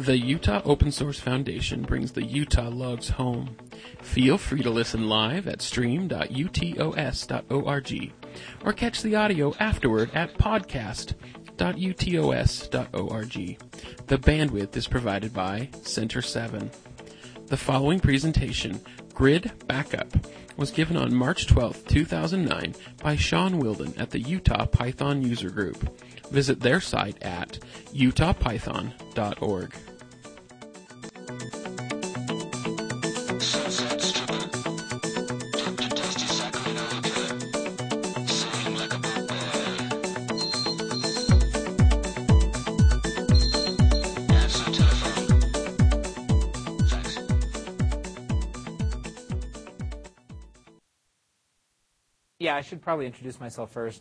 The Utah Open Source Foundation brings the Utah Logs home. Feel free to listen live at stream.utos.org or catch the audio afterward at podcast.utos.org. The bandwidth is provided by Center 7. The following presentation, Grid Backup, was given on March 12, 2009 by Sean Wilden at the Utah Python User Group. Visit their site at utahpython.org. Yeah, I should probably introduce myself first.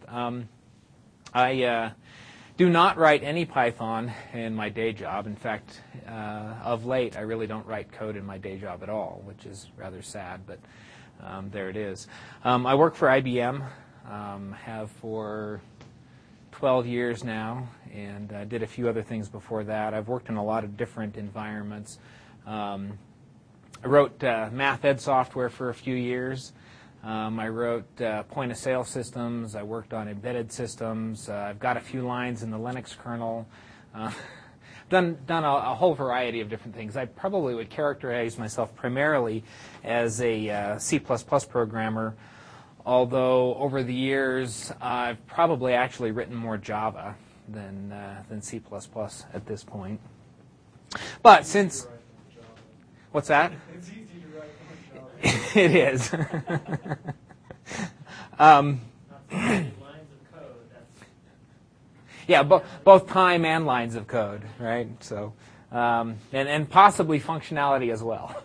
I do not write any Python in my day job. In fact, of late, I really don't write code in my day job at all, which is rather sad, but there it is. I work for IBM, have for 12 years now, and did a few other things before that. I've worked in a lot of different environments. I wrote math ed software for a few years. I wrote point-of-sale systems. I worked on embedded systems. I've got a few lines in the Linux kernel. Done a whole variety of different things. I probably would characterize myself primarily as a C++ programmer, although over the years I've probably actually written more Java than C++ at this point. But since... What's that? It's easy to write from Java. It is. Lines of code. Yeah, both time and lines of code, right? So, and possibly functionality as well.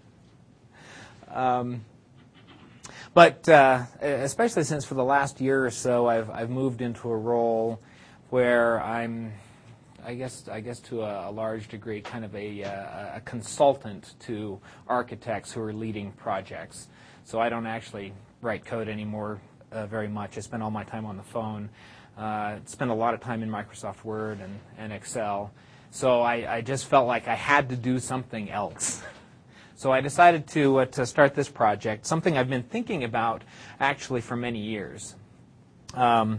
But especially since for the last year or so, I've moved into a role where I'm, I guess to a large degree, kind of a consultant to architects who are leading projects. So I don't actually write code anymore very much. I spend all my time on the phone. Spend a lot of time in Microsoft Word and Excel. So I just felt like I had to do something else. So I decided to start this project, something I've been thinking about actually for many years. So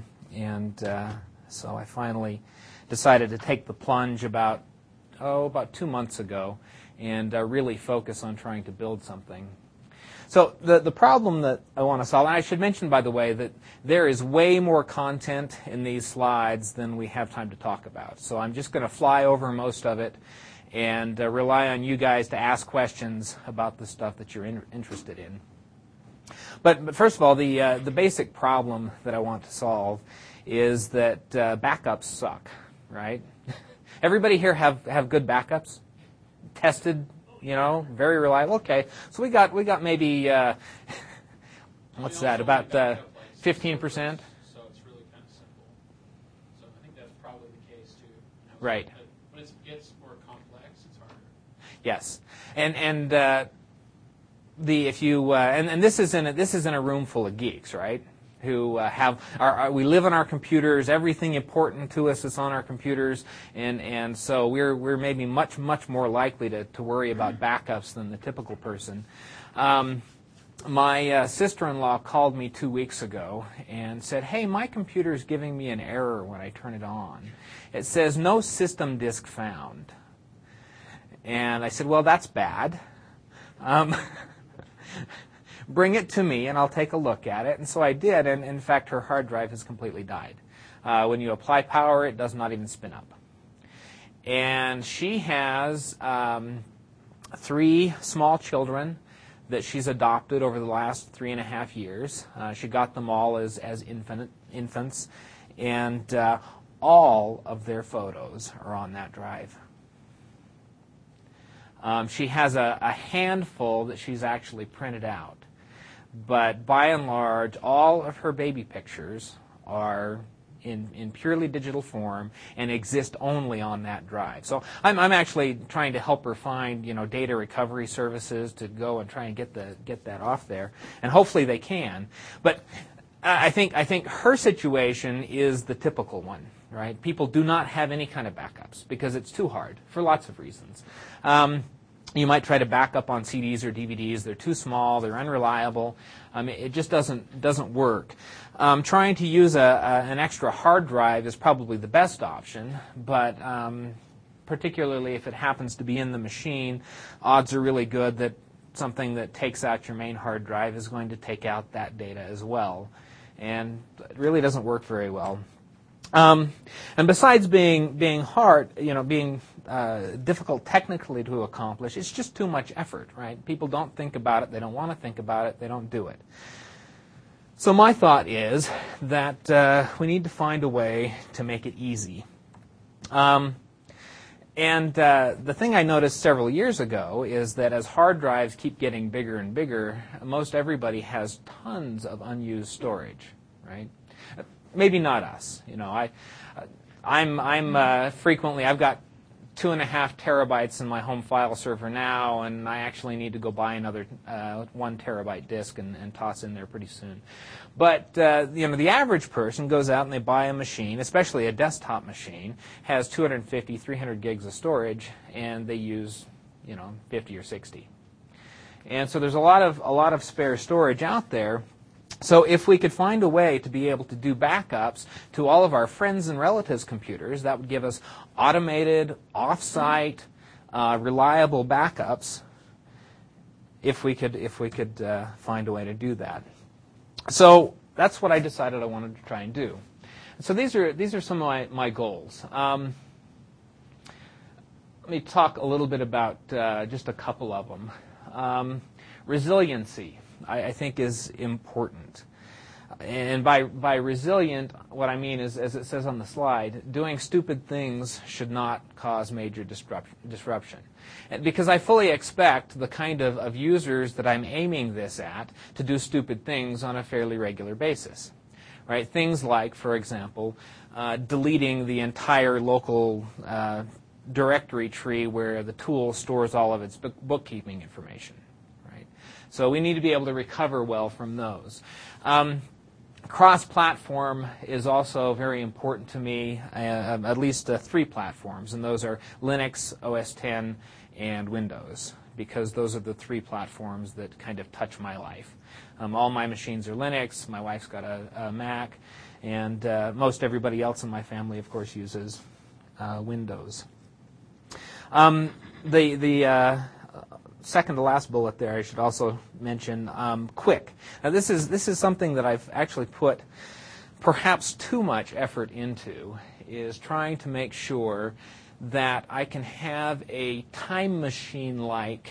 I finally decided to take the plunge about 2 months ago and really focus on trying to build something. So the problem that I want to solve, and I should mention, by the way, that there is way more content in these slides than we have time to talk about. So I'm just going to fly over most of it and rely on you guys to ask questions about the stuff that you're interested in. But first of all, the basic problem that I want to solve is that backups suck, right? Everybody here have good backups? Tested, very reliable. Okay, so we got maybe what's that? About 15%. So it's really kind of simple. So I think that's probably the case too. Right. When it gets more complex, it's harder. Yes, and this is in a room full of geeks, right? Who we live on our computers. Everything important to us is on our computers, and so we're maybe much more likely to worry about backups than the typical person. My sister-in-law called me 2 weeks ago and said, "Hey, my computer is giving me an error when I turn it on. It says no system disk found." And I said, "Well, that's bad. Bring it to me, and I'll take a look at it." And so I did, and in fact, her hard drive has completely died. When you apply power, it does not even spin up. And she has 3 small children that she's adopted over the last 3.5 years. She got them all as infants, and all of their photos are on that drive. She has a handful that she's actually printed out. But by and large, all of her baby pictures are in purely digital form and exist only on that drive. So I'm actually trying to help her find data recovery services to go and try and get that off there, and hopefully they can. But I think her situation is the typical one, right? People do not have any kind of backups because it's too hard for lots of reasons. You might try to back up on CDs or DVDs. They're too small. They're unreliable. It just doesn't work. Trying to use an extra hard drive is probably the best option, but particularly if it happens to be in the machine, odds are really good that something that takes out your main hard drive is going to take out that data as well. And it really doesn't work very well. And besides being hard, being difficult technically to accomplish, it's just too much effort, right? People don't think about it. They don't want to think about it. They don't do it. So my thought is that we need to find a way to make it easy. And the thing I noticed several years ago is that as hard drives keep getting bigger and bigger, most everybody has tons of unused storage, right? Maybe not us. I'm frequently, I've got 2.5 terabytes in my home file server now, and I actually need to go buy another 1 terabyte disk and toss in there pretty soon. But the average person goes out and they buy a machine, especially a desktop machine, has 250, 300 gigs of storage, and they use 50 or 60. And so there's a lot of spare storage out there. So if we could find a way to be able to do backups to all of our friends and relatives' computers, that would give us automated, off-site, reliable backups. If we could find a way to do that, so that's what I decided I wanted to try and do. So these are some of my goals. Let me talk a little bit about just a couple of them. Resiliency, I think, is important. And by resilient, what I mean is, as it says on the slide, doing stupid things should not cause major disruption. And because I fully expect the kind of users that I'm aiming this at to do stupid things on a fairly regular basis. Right? Things like, for example, deleting the entire local directory tree where the tool stores all of its bookkeeping information. So we need to be able to recover well from those. Cross-platform is also very important to me, at least 3 platforms, and those are Linux, OS X, and Windows, because those are the 3 platforms that kind of touch my life. All my machines are Linux, my wife's got a Mac, and most everybody else in my family, of course, uses Windows. The second to last bullet there, I should also mention Quick. Now this is something that I've actually put perhaps too much effort into, is trying to make sure that I can have a time machine-like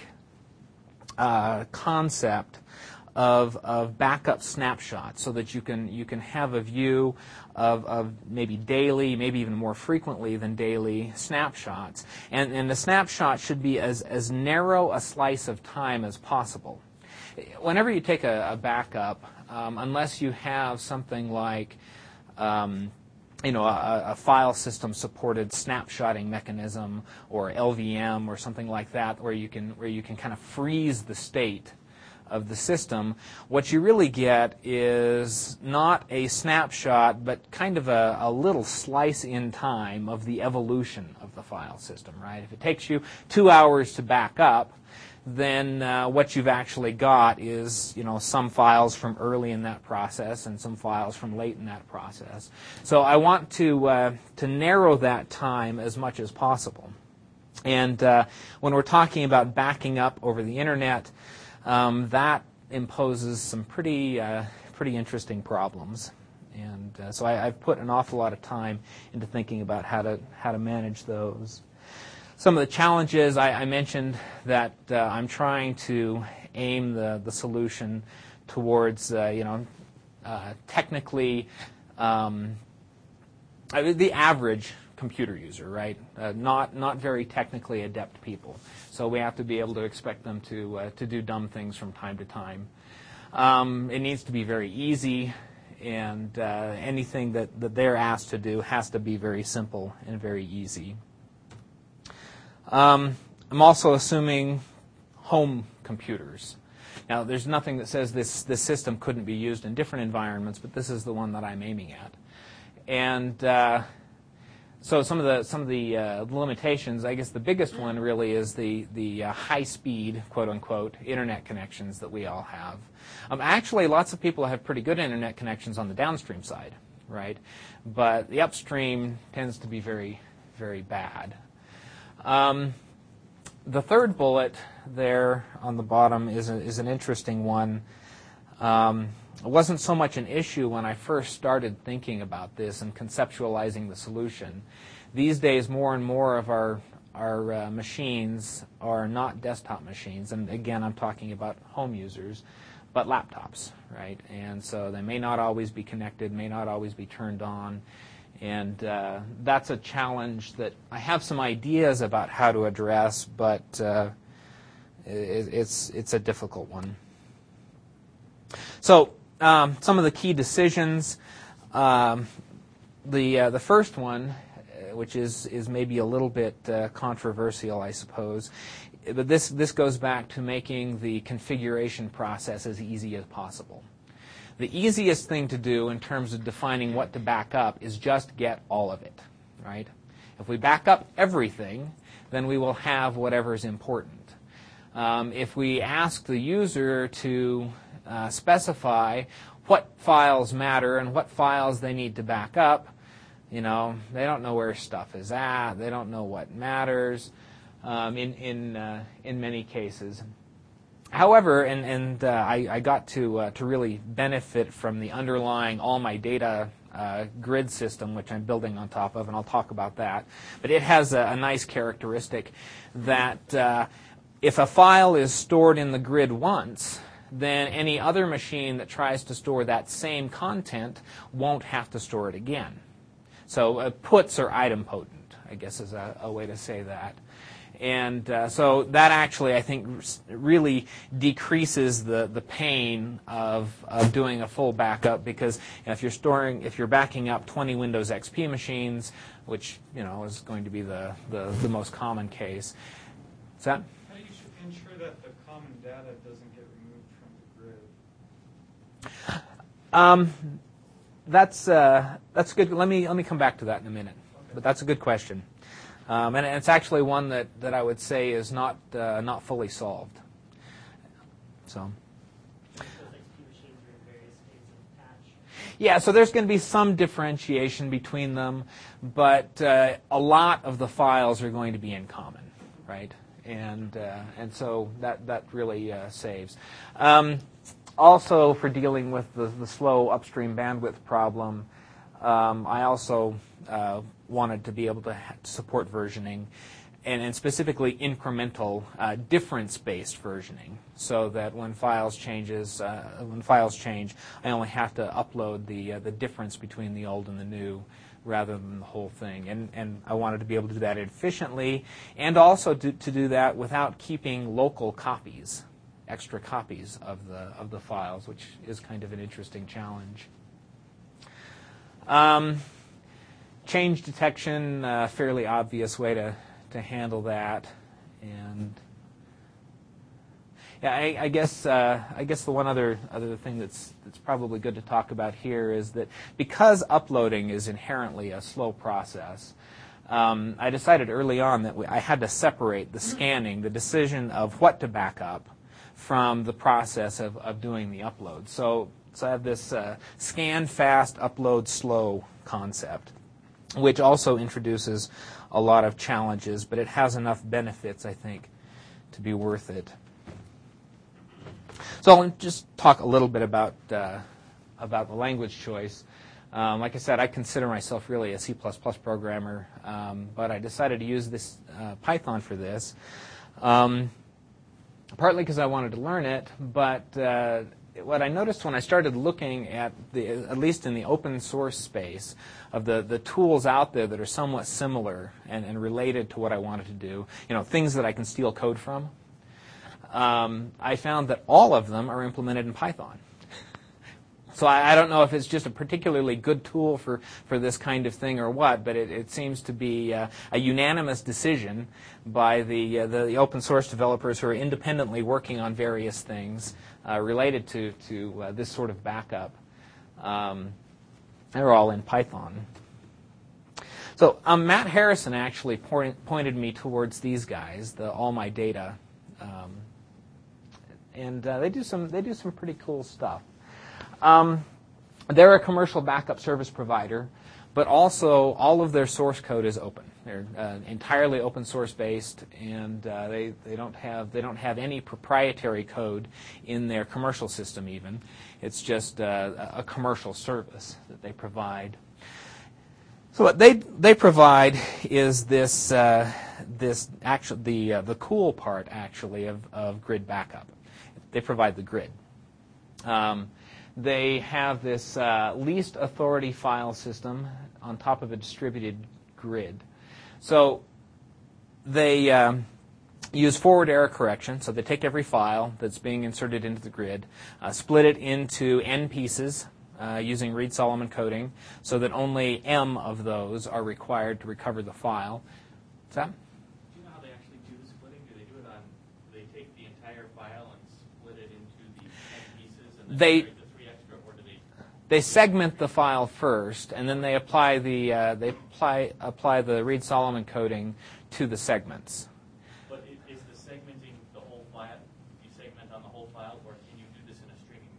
concept of backup snapshots, so that you can have a view of maybe daily, maybe even more frequently than daily snapshots. And the snapshot should be as narrow a slice of time as possible. Whenever you take a backup, unless you have something like a file system supported snapshotting mechanism or LVM or something like that, where you can kind of freeze the state of the system, what you really get is not a snapshot, but kind of a little slice in time of the evolution of the file system, right? If it takes you 2 hours to back up, then what you've actually got is, some files from early in that process and some files from late in that process. So I want to narrow that time as much as possible. And when we're talking about backing up over the internet, that imposes some pretty interesting problems, and so I've put an awful lot of time into thinking about how to manage those. Some of the challenges I mentioned that I'm trying to aim the solution towards technically the average computer user, right? Not very technically adept people. So we have to be able to expect them to do dumb things from time to time. It needs to be very easy, and anything that they're asked to do has to be very simple and very easy. I'm also assuming home computers. Now, there's nothing that says this system couldn't be used in different environments, but this is the one that I'm aiming at. And So some of the limitations, I guess the biggest one really is the high speed, quote unquote, internet connections that we all have. Actually, lots of people have pretty good internet connections on the downstream side, right? But the upstream tends to be very, very bad. The third bullet there on the bottom is an interesting one. It wasn't so much an issue when I first started thinking about this and conceptualizing the solution. These days, more and more of our machines are not desktop machines, and again, I'm talking about home users, but laptops, right? And so they may not always be connected, may not always be turned on, and that's a challenge that I have some ideas about how to address, but it's a difficult one. So some of the key decisions. The first one, which is maybe a little bit controversial, I suppose, but this goes back to making the configuration process as easy as possible. The easiest thing to do in terms of defining what to back up is just get all of it, right? If we back up everything, then we will have whatever's important. If we ask the user to specify what files matter and what files they need to back up, they don't know where stuff is at. They don't know what matters in many cases. However, I got to really benefit from the underlying all my data grid system, which I'm building on top of, and I'll talk about that. But it has a nice characteristic that if a file is stored in the grid once, then any other machine that tries to store that same content won't have to store it again. So puts are idempotent, I guess is a way to say that. And so that actually, I think, really decreases the pain of doing a full backup, because if you're backing up 20 Windows XP machines, which is going to be the most common case. Is that? How do you ensure that the common data doesn't get removed from the grid? That's good. Let me come back to that in a minute. Okay. But that's a good question. And it's actually one that I would say is not fully solved. So. Yeah, so there's going to be some differentiation between them, but a lot of the files are going to be in common, right? And so that really saves. Also, for dealing with the slow upstream bandwidth problem, I also wanted to be able to support versioning, and specifically incremental difference-based versioning, so that when files change, I only have to upload the difference between the old and the new, rather than the whole thing. And I wanted to be able to do that efficiently, and also to do that without keeping local copies, extra copies of the files, which is kind of an interesting challenge. Change detection, fairly obvious way to handle that, and yeah, I guess the one other thing that's probably good to talk about here is that because uploading is inherently a slow process, I decided early on that I had to separate the scanning, the decision of what to back up, from the process of doing the upload. So I have this scan fast, upload slow concept, which also introduces a lot of challenges, but it has enough benefits, I think, to be worth it. So I'll just talk a little bit about the language choice. Like I said, I consider myself really a C++ programmer, but I decided to use this Python for this, partly because I wanted to learn it, but what I noticed when I started looking at at least in the open source space, of the tools out there that are somewhat similar and related to what I wanted to do, things that I can steal code from, I found that all of them are implemented in Python. So I don't know if it's just a particularly good tool for this kind of thing or what, but it seems to be a unanimous decision by the open source developers who are independently working on various things related to this sort of backup. They're all in Python. So So Matt Harrison actually pointed me towards these guys, the All My Data, and they do some pretty cool stuff. They're a commercial backup service provider, but also all of their source code is open. They're entirely open source based, and they don't have any proprietary code in their commercial system even. It's just a commercial service that they provide. So what they provide is this actually the cool part actually of grid backup. They provide the grid. They have this least authority file system on top of a distributed grid. So they use forward error correction. So they take every file that's being inserted into the grid, split it into n pieces using Reed-Solomon coding, so that only m of those are required to recover the file. What's that? Do you know how they actually do the splitting? Do they do it on? Do they take the entire file and split it into the n pieces and then generate the 3 extra, or do they? They segment the file first, and then they apply the Reed-Solomon coding to the segments. But is the segmenting the whole file? Do you segment on the whole file, or can you do this in a streaming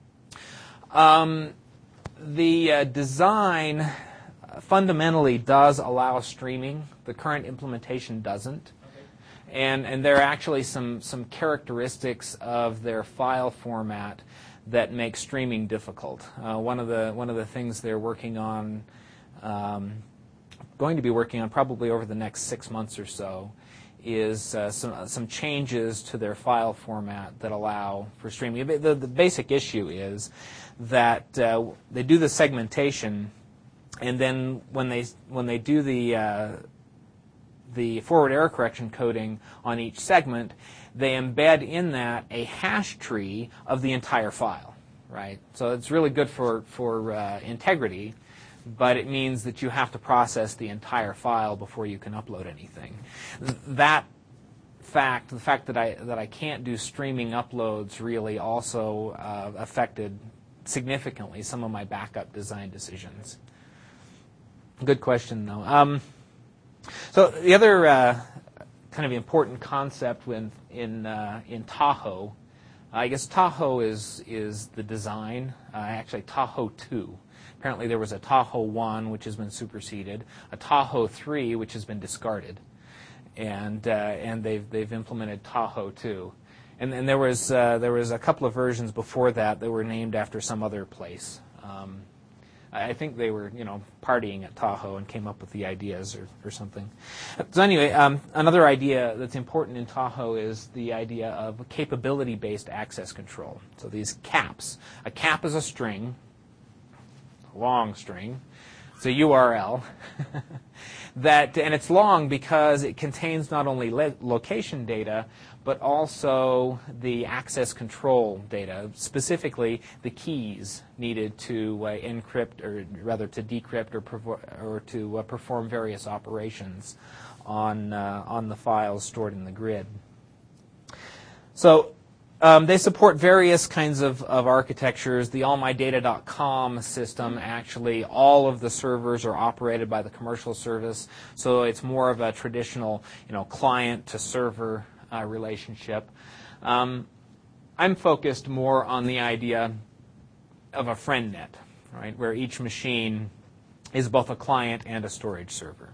mode? The design fundamentally does allow streaming. The current implementation doesn't. Okay. And there are actually some characteristics of their file format that make streaming difficult. One of the things they're working on, going to be working on probably over the next 6 months or so, is some changes to their file format that allow for streaming. The basic issue is that they do the segmentation, and then when they do the forward error correction coding on each segment, they embed in that a hash tree of the entire file, right? So it's really good for integrity, but it means that you have to process the entire file before you can upload anything. The fact that I can't do streaming uploads really also affected significantly some of my backup design decisions. Good question, though. So the other kind of important concept in Tahoe, I guess Tahoe is the design. Actually, Tahoe 2. Apparently, there was a Tahoe 1, which has been superseded, a Tahoe 3, which has been discarded, and they've implemented Tahoe 2. And there was a couple of versions before that were named after some other place. I think they were, partying at Tahoe and came up with the ideas or something. So anyway, another idea that's important in Tahoe is the idea of capability-based access control. So these caps. A cap is a string, a long string. It's a URL. And it's long because it contains not only location data, but also the access control data, specifically the keys needed to encrypt, or rather to decrypt or to perform various operations on the files stored in the grid. So they support various kinds of architectures. The allmydata.com system, actually, all of the servers are operated by the commercial service, so it's more of a traditional, client to server relationship. I'm focused more on the idea of a friend net, right, where each machine is both a client and a storage server.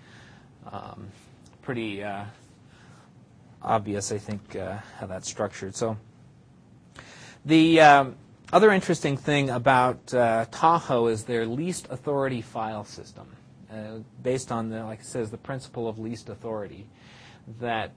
Pretty obvious, I think, how that's structured. So the other interesting thing about Tahoe is their least authority file system, based on like it says, the principle of least authority, that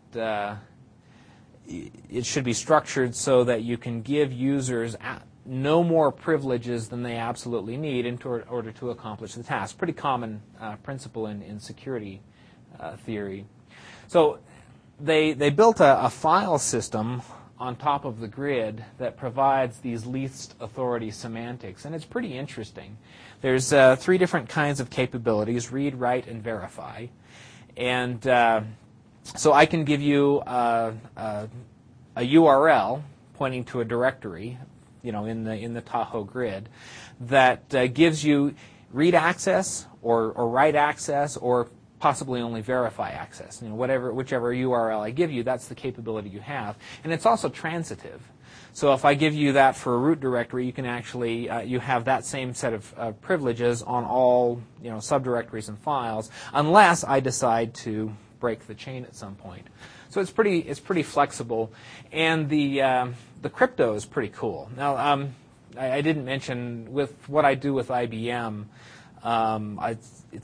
it should be structured so that you can give users no more privileges than they absolutely need in order to accomplish the task. Pretty common principle in security theory. So they built a file system on top of the grid that provides these least authority semantics, and it's pretty interesting. There's 3 different kinds of capabilities: read, write, and verify. And so I can give you a URL pointing to a directory, in the Tahoe grid, that gives you read access or write access, or possibly only verify access. Whichever URL I give you, that's the capability you have. And it's also transitive. So if I give you that for a root directory, you can actually you have that same set of privileges on all subdirectories and files, unless I decide to break the chain at some point. So it's pretty flexible, and the crypto is pretty cool. Now I didn't mention with what I do with IBM, it's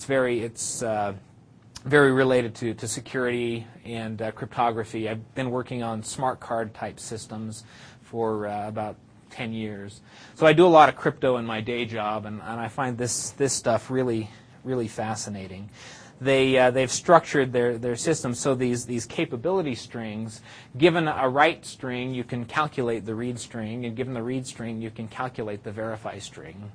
very related to security and cryptography. I've been working on smart card type systems for about 10 years. So I do a lot of crypto in my day job, and I find this stuff really, really fascinating. They've structured their system so these capability strings, given a write string, you can calculate the read string, and given the read string, you can calculate the verify string.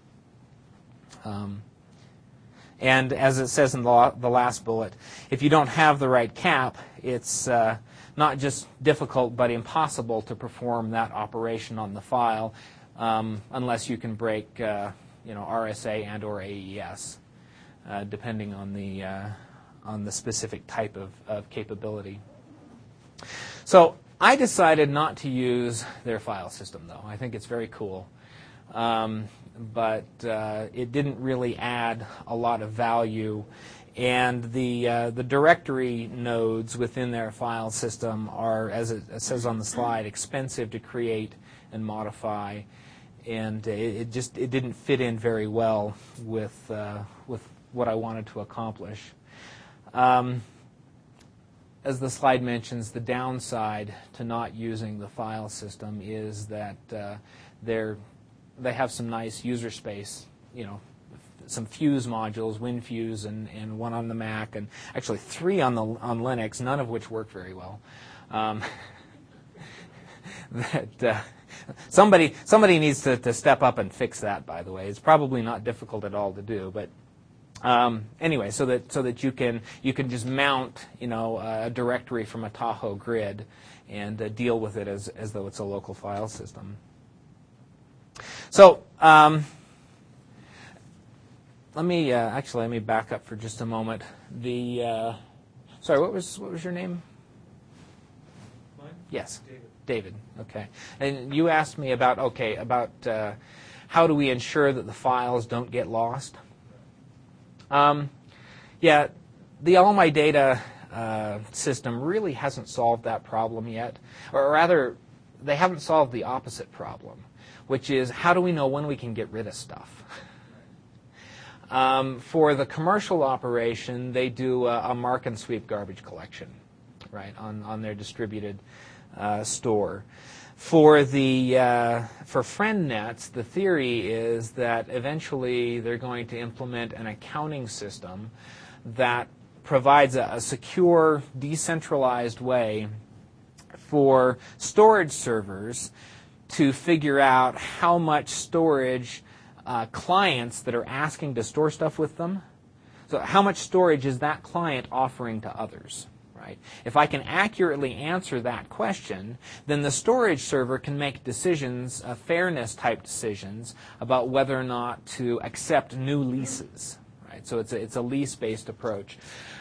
And as it says in the last bullet, if you don't have the right cap, it's not just difficult but impossible to perform that operation on the file unless you can break RSA and or AES, depending on the specific type of capability. So I decided not to use their file system, though. I think it's very cool. But it didn't really add a lot of value, and the directory nodes within their file system are, as it says on the slide, expensive to create and modify, and it didn't fit in very well with what I wanted to accomplish. As the slide mentions, the downside to not using the file system is that they have some nice user space, some Fuse modules, WinFuse, and one on the Mac, and actually 3 on Linux, none of which work very well. Somebody needs to step up and fix that. By the way, it's probably not difficult at all to do, but anyway, so that you can just mount a directory from a Tahoe grid and deal with it as though it's a local file system. So let me back up for just a moment. Sorry, what was your name? Mine? Yes, David. Okay, and you asked me about how do we ensure that the files don't get lost? Yeah, the All My Data system really hasn't solved that problem yet, or rather, they haven't solved the opposite problem, which is how do we know when we can get rid of stuff? For the commercial operation, they do a mark and sweep garbage collection, right, on their distributed store. For FriendNets, the theory is that eventually they're going to implement an accounting system that provides a secure, decentralized way for storage servers to figure out how much storage clients that are asking to store stuff with them, so how much storage is that client offering to others, right? If I can accurately answer that question, then the storage server can make decisions, fairness type decisions, about whether or not to accept new leases, right? So it's a lease-based approach.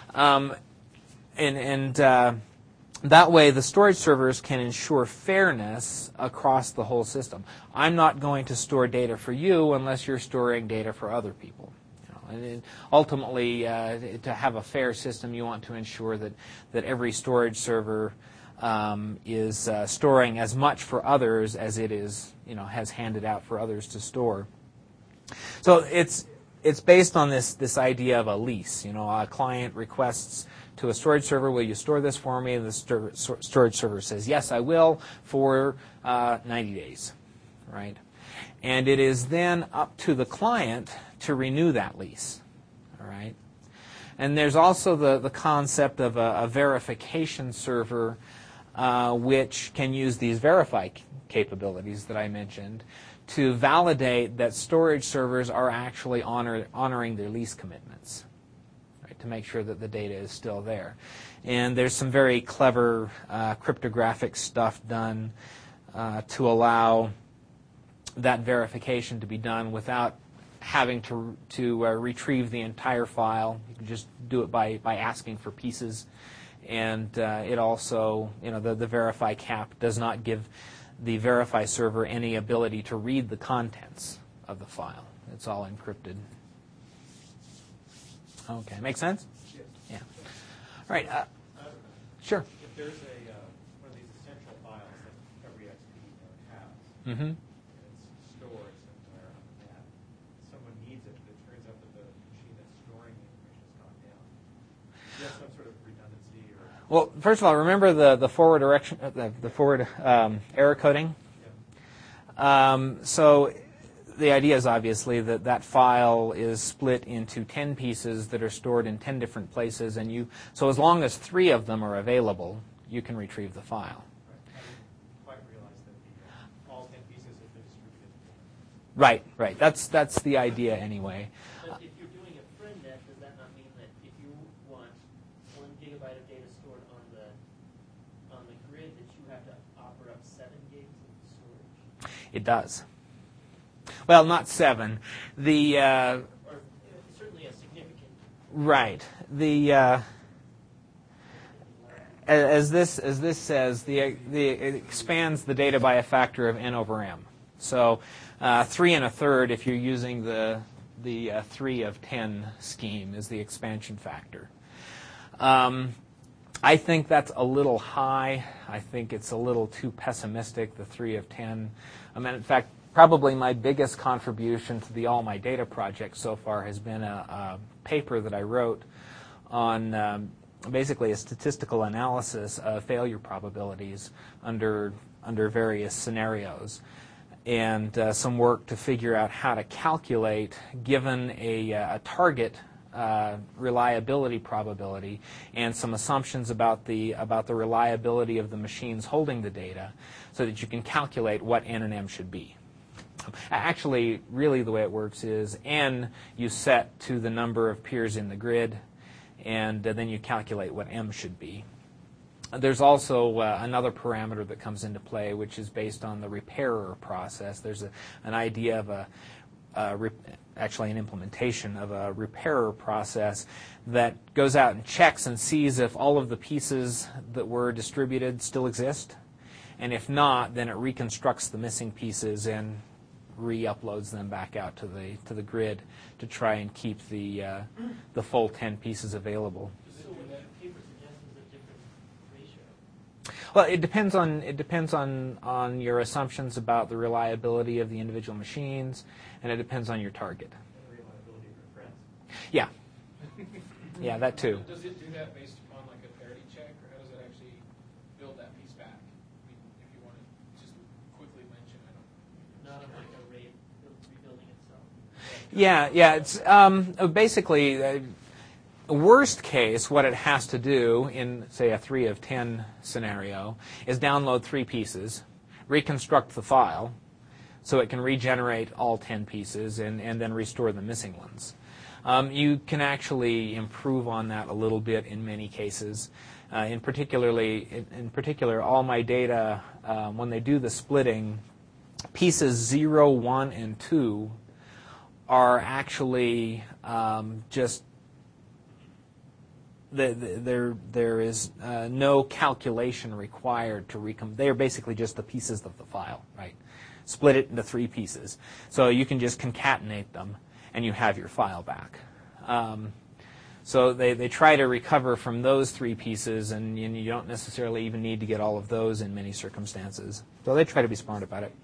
That way, the storage servers can ensure fairness across the whole system. I'm not going to store data for you unless you're storing data for other people. And ultimately, to have a fair system, you want to ensure that every storage server is storing as much for others as it is, has handed out for others to store. So it's based on this idea of a lease. A client requests to a storage server, will you store this for me? And the storage server says, yes, I will, for 90 days, right? And it is then up to the client to renew that lease, all right? And there's also the concept of a verification server, which can use these verify capabilities that I mentioned to validate that storage servers are actually honoring their lease commitments, to make sure that the data is still there. And there's some very clever cryptographic stuff done to allow that verification to be done without having to retrieve the entire file. You can just do it by asking for pieces. And it also, the verify cap does not give the verify server any ability to read the contents of the file. It's all encrypted. Okay, make sense? Yes. Yeah. All right. Sure. If there's one of these essential files that every XP node has, Mm-hmm. and it's stored somewhere on the net, someone needs it, but it turns out that the machine that's storing the information has gone down. Do you have some sort of redundancy or? Well, first of all, remember the forward direction, the forward error coding. Yeah. So the idea is obviously that file is split into 10 pieces that are stored in 10 different places, and so as long as 3 of them are available, you can retrieve the file. Right. I didn't quite realize that all 10 pieces have been distributed. Right. That's the idea anyway. But if you're doing a friend net, does that not mean that if you want 1 gigabyte of data stored on the grid, that you have to offer up 7 gigs of storage? It does. Well, not 7. The Or certainly a significant. right. The as this says, it expands the data by a factor of n over m. So 3 1/3 if you're using the 3 of 10 scheme is the expansion factor. I think that's a little high. I think it's a little too pessimistic, the 3 of 10. I mean, in fact, probably my biggest contribution to the All My Data project so far has been a paper that I wrote on basically a statistical analysis of failure probabilities under various scenarios, and some work to figure out how to calculate, given a target reliability probability and some assumptions about the reliability of the machines holding the data, so that you can calculate what n and m should be. Actually, really the way it works is n you set to the number of peers in the grid, and then you calculate what m should be. There's also another parameter that comes into play, which is based on the repairer process. There's an idea of actually an implementation of a repairer process that goes out and checks and sees if all of the pieces that were distributed still exist. And if not, then it reconstructs the missing pieces and re-uploads them back out to the grid to try and keep the full 10 pieces available. So what the paper suggests is a different ratio. Well, it depends on your assumptions about the reliability of the individual machines, and it depends on your target. And the reliability of your friends. Yeah. Yeah, that too. Does it do that based upon like a parity check, or how does it actually build that piece back? I mean, if you want to just quickly mention, I don't. Not like a rate rebuilding itself. Yeah. It's basically worst case. What it has to do in, say, a 3 of 10 scenario is download 3 pieces, reconstruct the file, so it can regenerate all 10 pieces and then restore the missing ones. You can actually improve on that a little bit in many cases. In particular, All My Data, when they do the splitting, pieces 0, 1, and 2 are actually just there is no calculation required to they are basically just the pieces of the file, right? Split it into 3 pieces, so you can just concatenate them, and you have your file back. So they try to recover from those 3 pieces, and you don't necessarily even need to get all of those in many circumstances. So they try to be smart about it.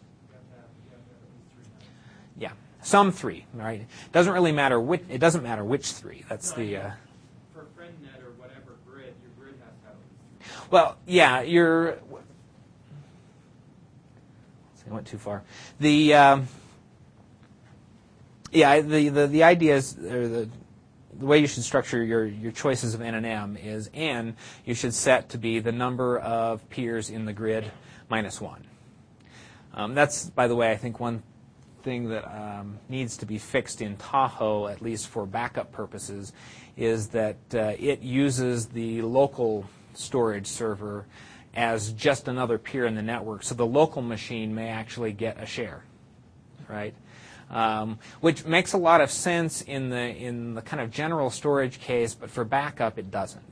Yeah, some 3, right? It doesn't really matter which. It doesn't matter which 3. That's No, the. For FriendNet or whatever grid, your grid has to have at least 3. Well, yeah, you're. I went too far. The idea is, or the way you should structure your choices of n and m is n you should set to be the number of peers in the grid minus 1. That's, by the way, I think one thing that needs to be fixed in Tahoe, at least for backup purposes, is that it uses the local storage server as just another peer in the network. So the local machine may actually get a share, right? which makes a lot of sense in the kind of general storage case, but for backup it doesn't.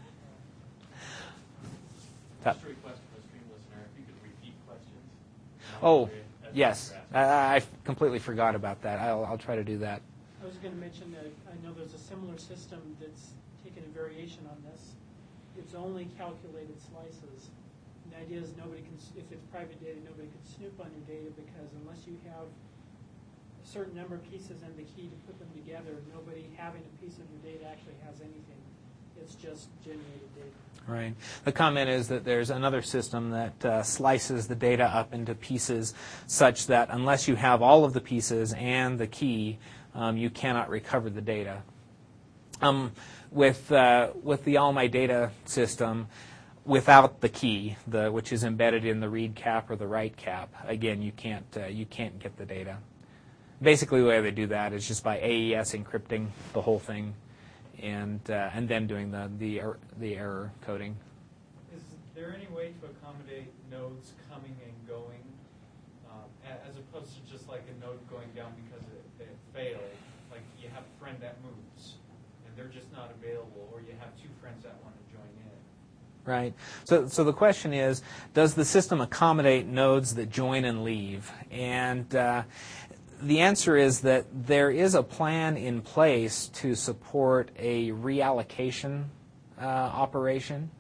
Just a request from a stream listener, if you could repeat questions. Oh, yes. I completely forgot about that. I'll try to do that. I was going to mention that I know there's a similar system that's taken a variation on this. It's only calculated slices. And the idea is nobody can, if it's private data, nobody can snoop on your data, because unless you have a certain number of pieces and the key to put them together, nobody having a piece of your data actually has anything. It's just generated data. Right. The comment is that there's another system that slices the data up into pieces such that unless you have all of the pieces and the key, you cannot recover the data. With the All My Data system, without the key, which is embedded in the read cap or the write cap, again, you can't get the data. Basically, the way they do that is just by AES encrypting the whole thing, and then doing the error coding. Is there any way to accommodate nodes coming and going, as opposed to just like a node going down because it failed? Like you have a friend that moves, and they're just not available, or you have two friends that want to join in. Right. So the question is, does the system accommodate nodes that join and leave? And the answer is that there is a plan in place to support a reallocation operation.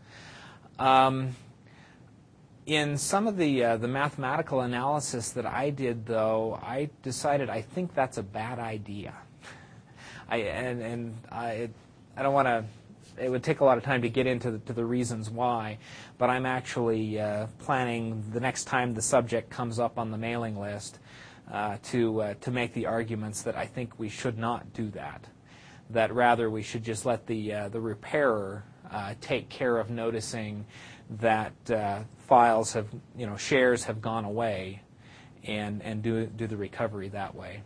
In some of the mathematical analysis that I did, though, I decided I think that's a bad idea. I don't want to. It would take a lot of time to get into the reasons why, but I'm actually planning the next time the subject comes up on the mailing list to make the arguments that I think we should not do that. That rather we should just let the repairer take care of noticing that files have, shares have gone away, and do the recovery that way.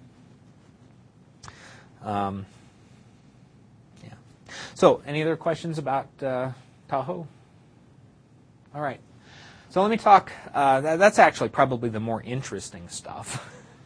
So, any other questions about Tahoe? All right. So let me talk. That's actually probably the more interesting stuff.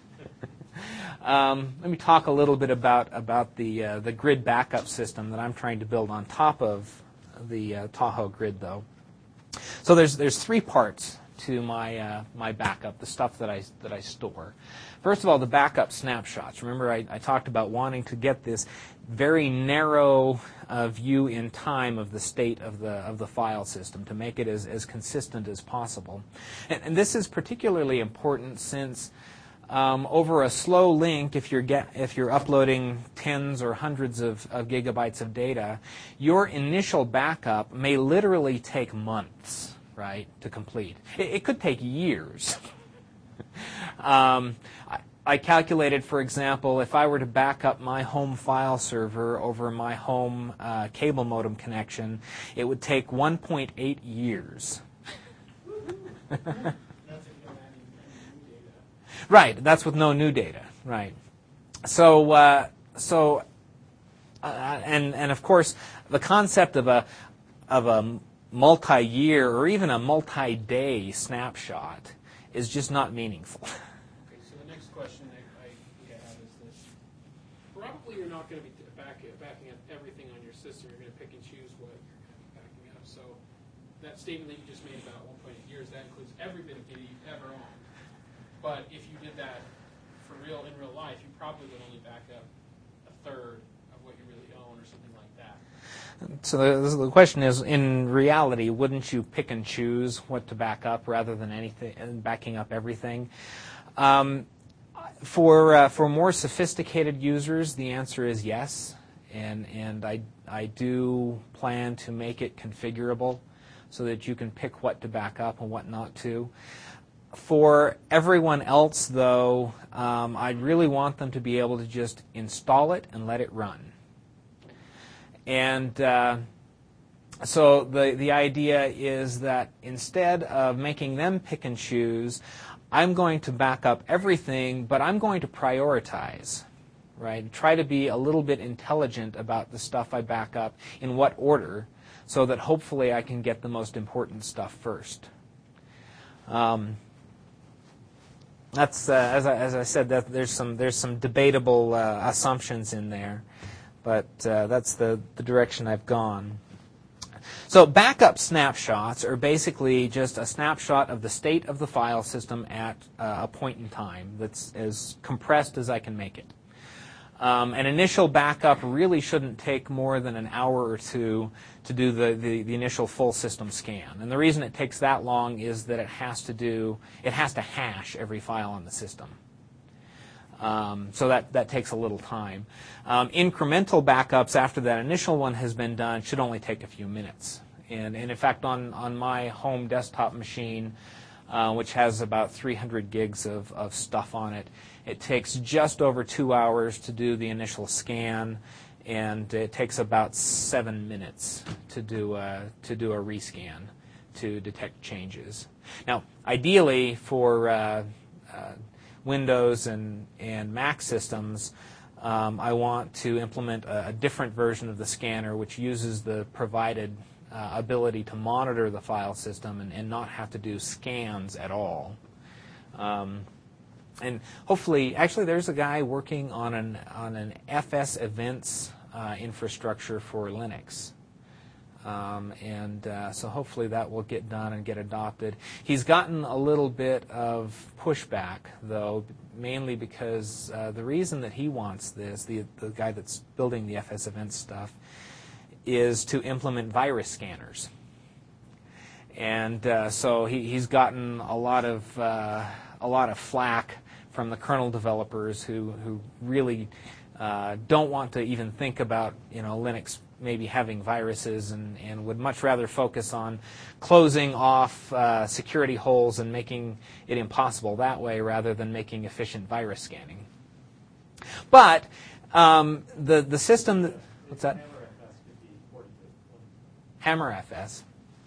Let me talk a little bit about the grid backup system that I'm trying to build on top of the Tahoe grid, though. So there's three parts to my backup, the stuff that I store. First of all, the backup snapshots. Remember, I talked about wanting to get this very narrow view in time of the state of the file system to make it as consistent as possible. And this is particularly important since over a slow link, if you're uploading tens or hundreds of gigabytes of data, your initial backup may literally take months, right, to complete. It could take years. I calculated, for example, if I were to back up my home file server over my home cable modem connection, it would take 1.8 years. Right, that's with no new data. Right. So and of course, the concept of a multi-year or even a multi-day snapshot is just not meaningful. Okay, so the next question I have is this. Probably you're not going to be backing up everything on your system. You're going to pick and choose what you're going to be backing up. So that statement that you just made about 1.8 years, that includes every bit of data you've ever owned. But if you did that in real life, you probably would only back up a third of what you really own or something like that. So the question is, in reality, wouldn't you pick and choose what to back up rather than backing up everything? For more sophisticated users, the answer is yes, and I do plan to make it configurable so that you can pick what to back up and what not to. For everyone else, though, I really want them to be able to just install it and let it run. And so the idea is that instead of making them pick and choose, I'm going to back up everything, but I'm going to prioritize, right? Try to be a little bit intelligent about the stuff I back up, in what order, so that hopefully I can get the most important stuff first. That's as I said, that there's some debatable assumptions in there, but that's the direction I've gone. So backup snapshots are basically just a snapshot of the state of the file system at a point in time that's as compressed as I can make it. An initial backup really shouldn't take more than an hour or two to do the initial full system scan. And the reason it takes that long is that it has to hash every file on the system. So that takes a little time. Incremental backups after that initial one has been done should only take a few minutes. And in fact, on my home desktop machine, which has about 300 gigs of stuff on it, it takes just over 2 hours to do the initial scan, and it takes about 7 minutes to do a rescan to detect changes. Now, ideally for Windows and Mac systems, I want to implement a different version of the scanner which uses the provided ability to monitor the file system and not have to do scans at all. And hopefully, actually, there's a guy working on an FS events infrastructure for Linux. So hopefully that will get done and get adopted. He's gotten a little bit of pushback, though, mainly because the reason that he wants this, the guy that's building the FS events stuff, is to implement virus scanners. And so he's gotten a lot of flack from the kernel developers who really don't want to even think about Linux maybe having viruses and would much rather focus on closing off security holes and making it impossible that way rather than making efficient virus scanning. But the system, what's that? HammerFS.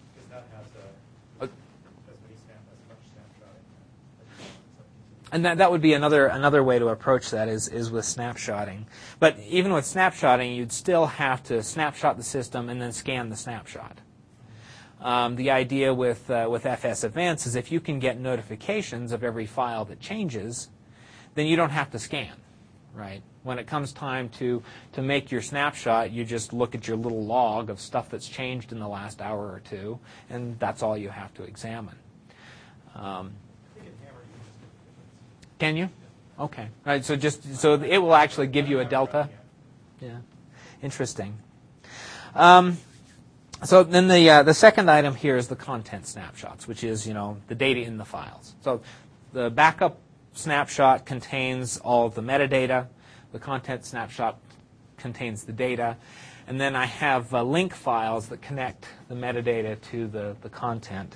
And that would be another way to approach that is with snapshotting. But even with snapshotting, you'd still have to snapshot the system and then scan the snapshot. The idea with FS Events is if you can get notifications of every file that changes, then you don't have to scan, right? When it comes time to make your snapshot, you just look at your little log of stuff that's changed in the last hour or two, and that's all you have to examine. Can you? Okay. All right, so it will actually give you a delta. Yeah. Interesting. So then the second item here is the content snapshots, which is the data in the files. So the backup snapshot contains all of the metadata. The content snapshot contains the data, and then I have link files that connect the metadata to the content.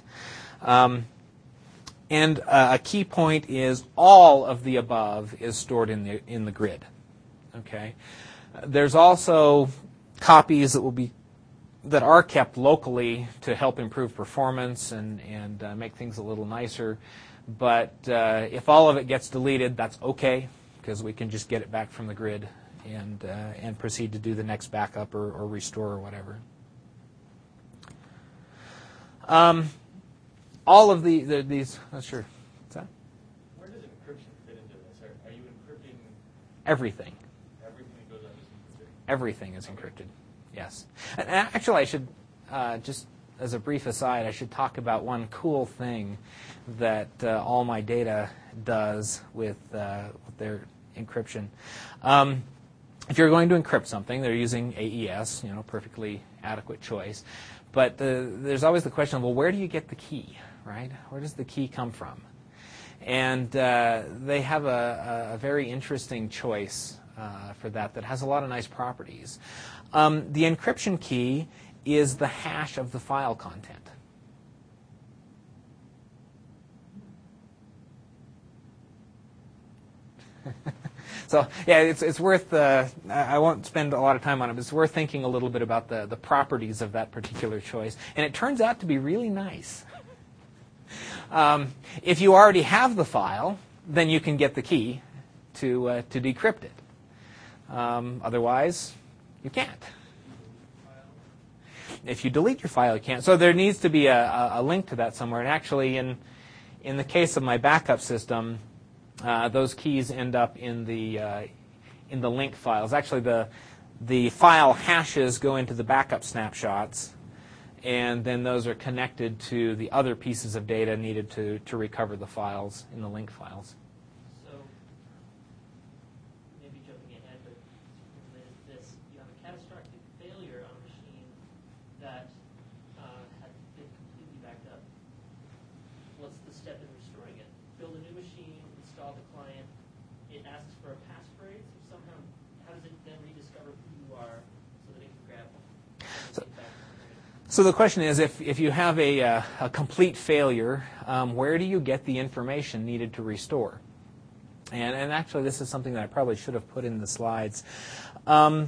And a key point is all of the above is stored in the grid. Okay. There's also copies that are kept locally to help improve performance and make things a little nicer. But if all of it gets deleted, that's okay, because we can just get it back from the grid and proceed to do the next backup or restore or whatever. All of these, sure. What's that? Where does encryption fit into this? Are you encrypting everything? Everything that goes up is encrypted? Everything is encrypted, yes. And actually, I should, just as a brief aside, I should talk about one cool thing that All My Data does with their encryption. If you're going to encrypt something, they're using AES, perfectly adequate choice. But there's always the question of, well, where do you get the key, right? Where does the key come from? And they have a very interesting choice for that has a lot of nice properties. The encryption key is the hash of the file content. So yeah, it's worth. I won't spend a lot of time on it, but it's worth thinking a little bit about the properties of that particular choice. And it turns out to be really nice. If you already have the file, then you can get the key to decrypt it. Otherwise, you can't. If you delete your file, you can't. So there needs to be a link to that somewhere. And actually, in the case of my backup system, those keys end up in the link files. Actually, the file hashes go into the backup snapshots, and then those are connected to the other pieces of data needed to recover the files in the link files. So, maybe jumping ahead, but related to this, you have a catastrophic failure on a machine that had been completely backed up. What's the step in restoring it? Build a new machine, install the client. It asks for a passphrase. Somehow, how does it then rediscover who you are so that it can grab feedback? So the question is, if you have a complete failure, where do you get the information needed to restore? And actually, this is something that I probably should have put in the slides. I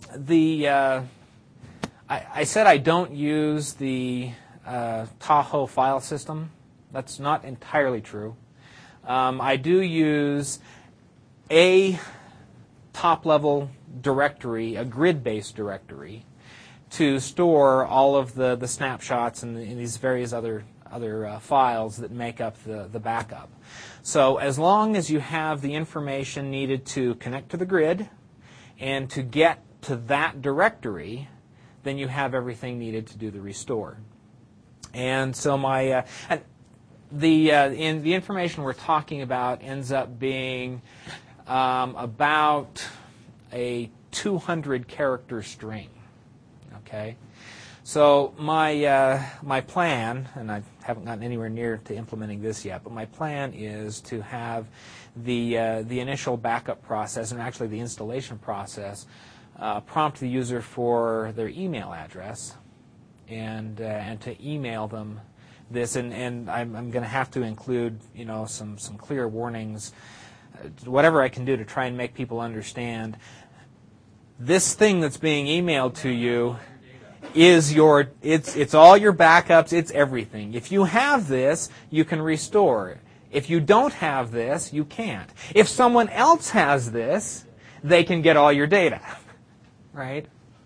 said I don't use the Tahoe file system. That's not entirely true. I do use a top-level directory, a grid-based directory, to store all of the snapshots and these various other files that make up the backup. So as long as you have the information needed to connect to the grid and to get to that directory, then you have everything needed to do the restore. And so the information we're talking about ends up being about a 200-character string. Okay, so my plan, and I haven't gotten anywhere near to implementing this yet, but my plan is to have the initial backup process, and actually the installation process, prompt the user for their email address, and to email them this, and I'm going to have to include some clear warnings, whatever I can do to try and make people understand this thing that's being emailed to you is it's all your backups, it's everything. If you have this, you can restore it. If you don't have this, you can't. If someone else has this, they can get all your data, right?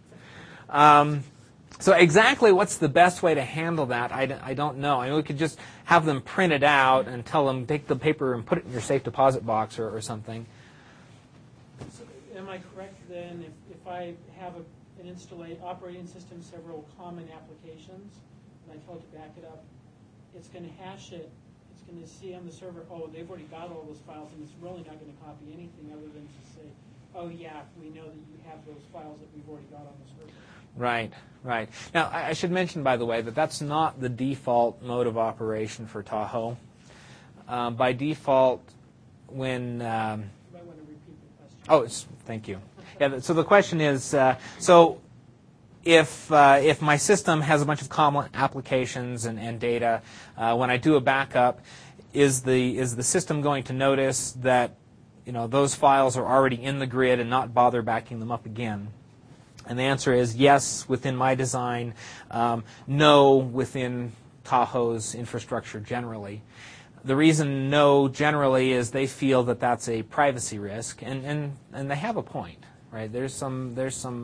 So exactly what's the best way to handle that, I don't know. I mean, we could just have them print it out and tell them, take the paper and put it in your safe deposit box or something. So am I correct then, if I have an operating system, several common applications, and I tell it to back it up, it's going to hash it, it's going to see on the server, oh, they've already got all those files, and it's really not going to copy anything other than to say, oh yeah, we know that you have those files that we've already got on the server. Right, right. Now, I should mention, by the way, that that's not the default mode of operation for Tahoe. By default, when... You might want to repeat the question. Oh, thank you. Yeah, so the question is, so if my system has a bunch of common applications and data, when I do a backup, is the system going to notice that those files are already in the grid and not bother backing them up again? And the answer is yes, within my design, no, within Tahoe's infrastructure generally. The reason no generally is they feel that that's a privacy risk, and they have a point, right? There's some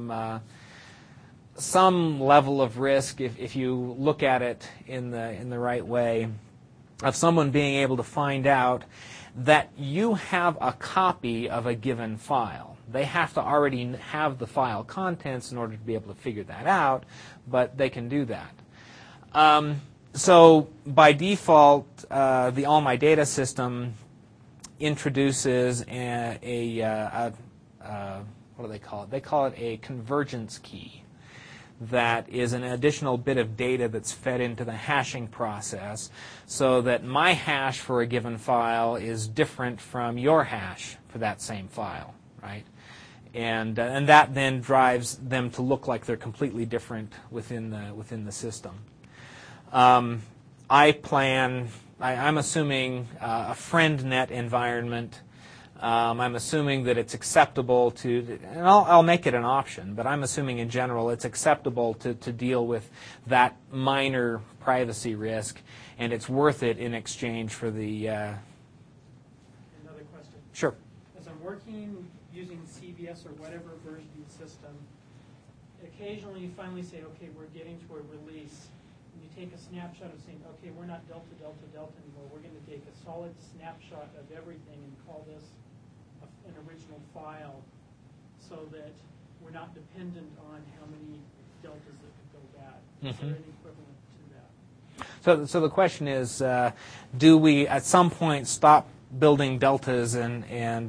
level of risk if you look at it in the right way, of someone being able to find out that you have a copy of a given file. They have to already have the file contents in order to be able to figure that out, but they can do that. So by default, the All My Data system introduces a what do they call it? They call it a convergence key. That is an additional bit of data that's fed into the hashing process, so that my hash for a given file is different from your hash for that same file, right? And that then drives them to look like they're completely different within the system. I'm assuming a FriendNet environment. I'm assuming that it's acceptable to, and I'll make it an option, but I'm assuming in general it's acceptable to deal with that minor privacy risk, and it's worth it in exchange for the... Another question. Sure. As I'm working using CVS or whatever version of the system, occasionally you finally say, okay, we're getting to a release. and you take a snapshot of saying, okay, we're not delta, delta, delta anymore. We're going to take a solid snapshot of everything and call this an original file so that we're not dependent on how many deltas that could go bad. Is there any equivalent to that? So the question is, do we at some point stop building deltas and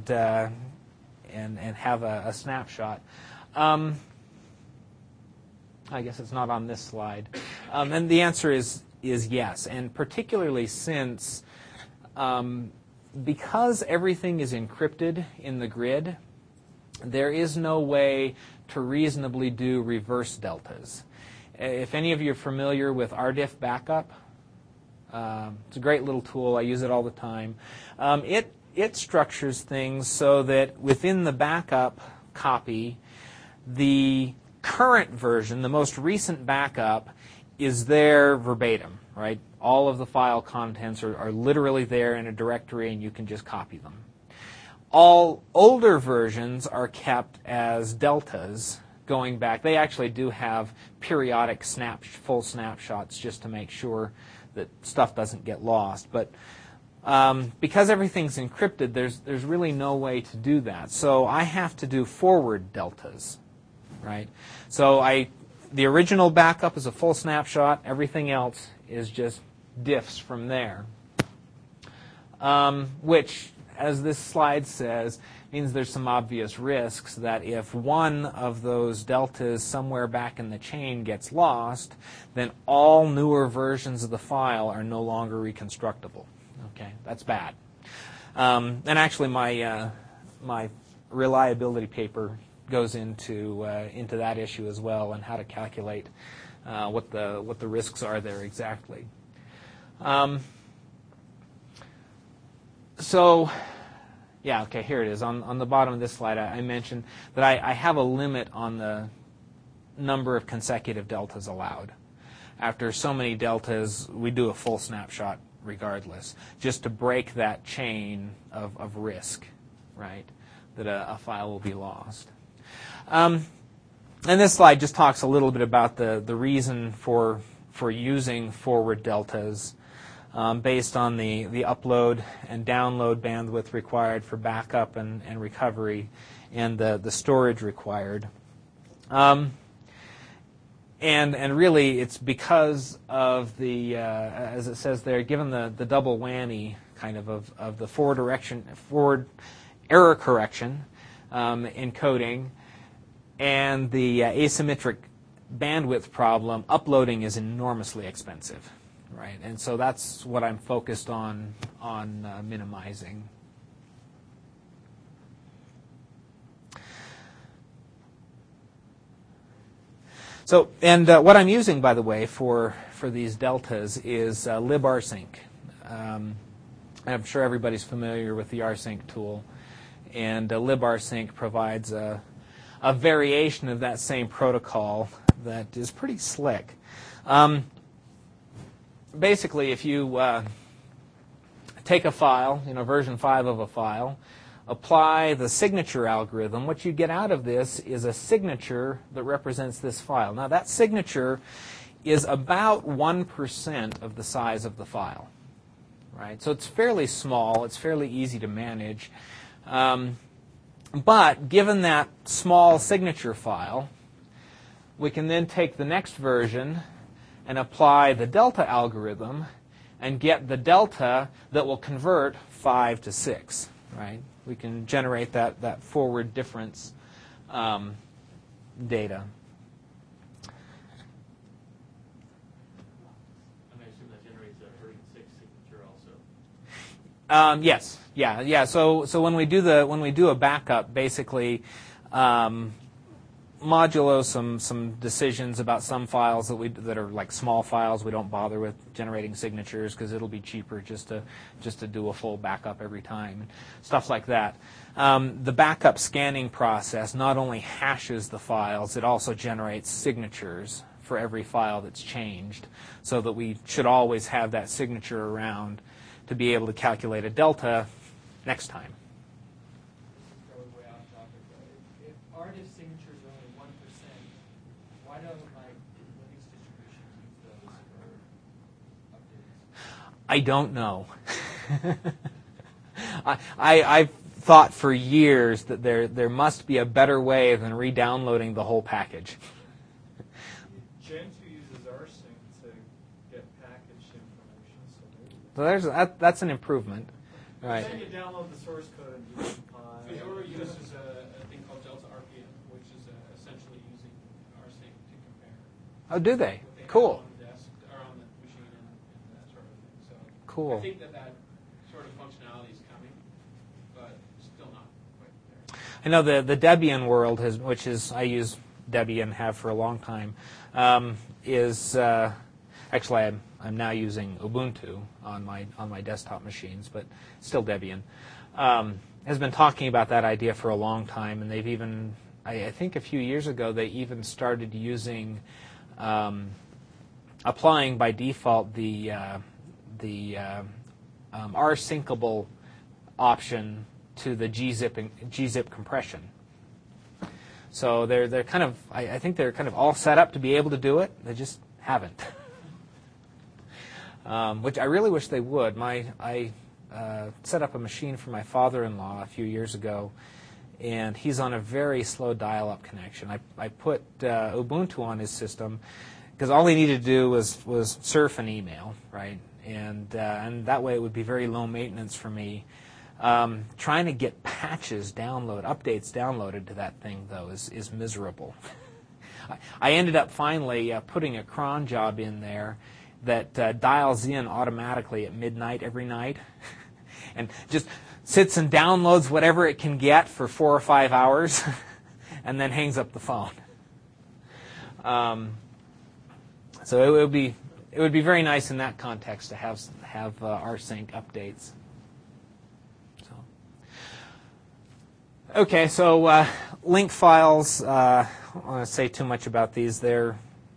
have a snapshot? I guess it's not on this slide. And the answer is yes, and particularly since because everything is encrypted in the grid, there is no way to reasonably do reverse deltas. If any of you are familiar with RDiff backup, it's a great little tool. I use it all the time. It structures things so that within the backup copy, the current version, the most recent backup, is there verbatim, right? All of the file contents are literally there in a directory, and you can just copy them. All older versions are kept as deltas going back. They actually do have periodic full snapshots just to make sure that stuff doesn't get lost. But because everything's encrypted, there's really no way to do that. So I have to do forward deltas, right? So the original backup is a full snapshot. Everything else is just diffs from there, which, as this slide says, means there's some obvious risks that if one of those deltas somewhere back in the chain gets lost, then all newer versions of the file are no longer reconstructible. Okay, that's bad. And actually, my reliability paper goes into that issue as well, and how to calculate what the risks are there exactly. So, yeah, okay, here it is. On the bottom of this slide, I mentioned that I have a limit on the number of consecutive deltas allowed. After so many deltas, we do a full snapshot regardless, just to break that chain of risk, right, that a file will be lost. And this slide just talks a little bit about the reason for using forward deltas based on the upload and download bandwidth required for backup and recovery, and the storage required. And really, it's because of the, as it says there, given the double whammy kind of the forward error correction encoding, and the asymmetric bandwidth problem, uploading is enormously expensive, right? And so that's what I'm focused on minimizing. So, and what I'm using, by the way, for these deltas is librsync. I'm sure everybody's familiar with the rsync tool, and librsync provides a variation of that same protocol that is pretty slick. Basically, if you take a file, version 5 of a file, apply the signature algorithm, what you get out of this is a signature that represents this file. Now, that signature is about 1% of the size of the file, right? So it's fairly small. It's fairly easy to manage. But given that small signature file, we can then take the next version and apply the delta algorithm and get the delta that will convert 5 to 6, right? We can generate that forward difference data. And I assume that generates a version 6 signature also. Yes, yeah. So when we do a backup, basically, modulo some decisions about some files that are like small files. We don't bother with generating signatures because it'll be cheaper just to do a full backup every time, stuff like that. The backup scanning process not only hashes the files, it also generates signatures for every file that's changed, so that we should always have that signature around to be able to calculate a delta next time. Going way off topic, but if RDiff signatures are only 1%, why don't Linux distributions use those for I don't know. I've thought for years that there must be a better way than re-downloading the whole package. Gentoo uses rsync to get package information, so maybe. So that's an improvement, right? Then you download the source code and decompile. Fedora uses a thing called Delta RPM, which is essentially using rsync to compare. Oh, do they? what they have Cool. on the desk or on the machine and that sort of thing. So Cool. I think that sort of functionality is coming, but still not quite there. I know the Debian world has, which is I use Debian, have for a long time, is actually I'm now using Ubuntu on my desktop machines, but still Debian. Has been talking about that idea for a long time, and they've even I think a few years ago they even started using applying by default the rsyncable option to the gzip compression. So they're kind of I think they're kind of all set up to be able to do it. They just haven't. Which I really wish they would. I set up a machine for my father-in-law a few years ago, and he's on a very slow dial-up connection. I put Ubuntu on his system because all he needed to do was surf an email, right? And that way it would be very low maintenance for me. Trying to get updates downloaded to that thing, though, is miserable. I ended up finally putting a cron job in there that dials in automatically at midnight every night and just sits and downloads whatever it can get for 4 or 5 hours and then hangs up the phone. So it would be very nice in that context to have rsync updates. Okay, so link files, I don't want to say too much about these. They're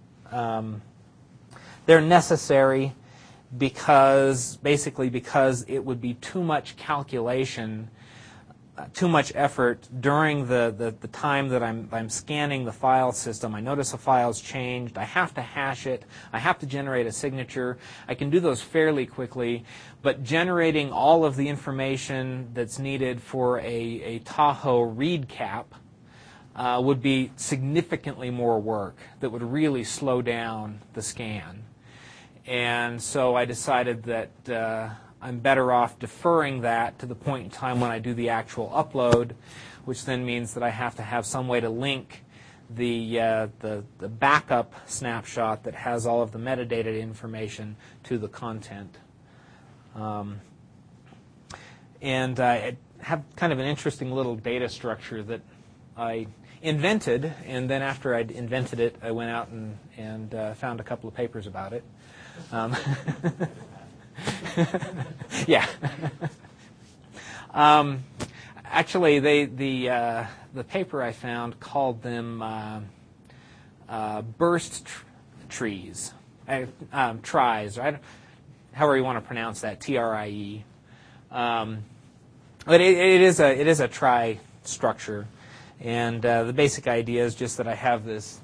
necessary because it would be too much calculation, too much effort during the time that I'm scanning the file system. I notice a file's changed. I have to hash it. I have to generate a signature. I can do those fairly quickly, but generating all of the information that's needed for a Tahoe read cap would be significantly more work that would really slow down the scan. And so I decided that I'm better off deferring that to the point in time when I do the actual upload, which then means that I have to have some way to link the backup snapshot that has all of the metadata information to the content. And I have kind of an interesting little data structure that I invented, and then after I'd invented it, I went out and found a couple of papers about it. Yeah. Actually, the paper I found called them burst trees, tries, right? However you want to pronounce that, TRIE. But it is a trie structure, and the basic idea is just that I have this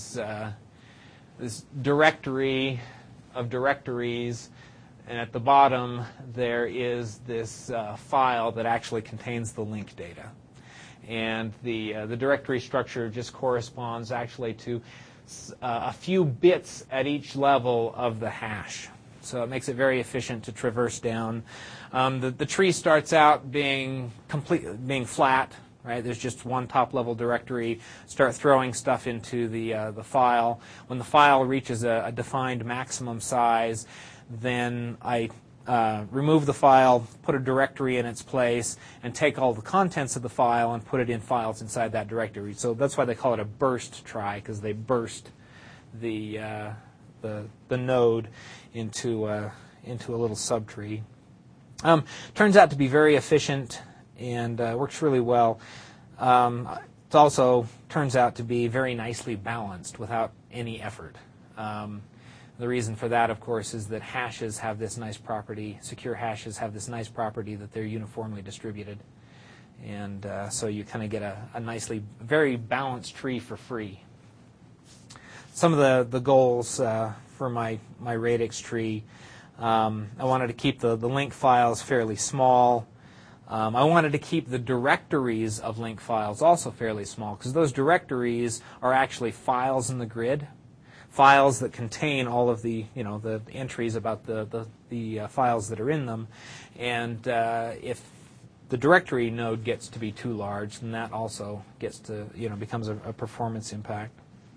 directory of directories, and at the bottom there is this file that actually contains the link data. And the directory structure just corresponds actually to a few bits at each level of the hash. So it makes it very efficient to traverse down. The tree starts out being flat. Right, there's just one top-level directory. Start throwing stuff into the file. When the file reaches a defined maximum size, then I remove the file, put a directory in its place, and take all the contents of the file and put it in files inside that directory. So that's why they call it a burst trie, because they burst the node into a little subtree. Turns out to be very efficient and works really well. It also turns out to be very nicely balanced without any effort. The reason for that, of course, is that hashes have this nice property, secure hashes have this nice property that they're uniformly distributed. And so you kind of get a nicely, very balanced tree for free. Some of the goals for my radix tree, I wanted to keep the link files fairly small. I wanted to keep the directories of link files also fairly small, because those directories are actually files in the grid, files that contain all of the the entries about the files that are in them. And if the directory node gets to be too large, then that also gets to becomes a performance impact.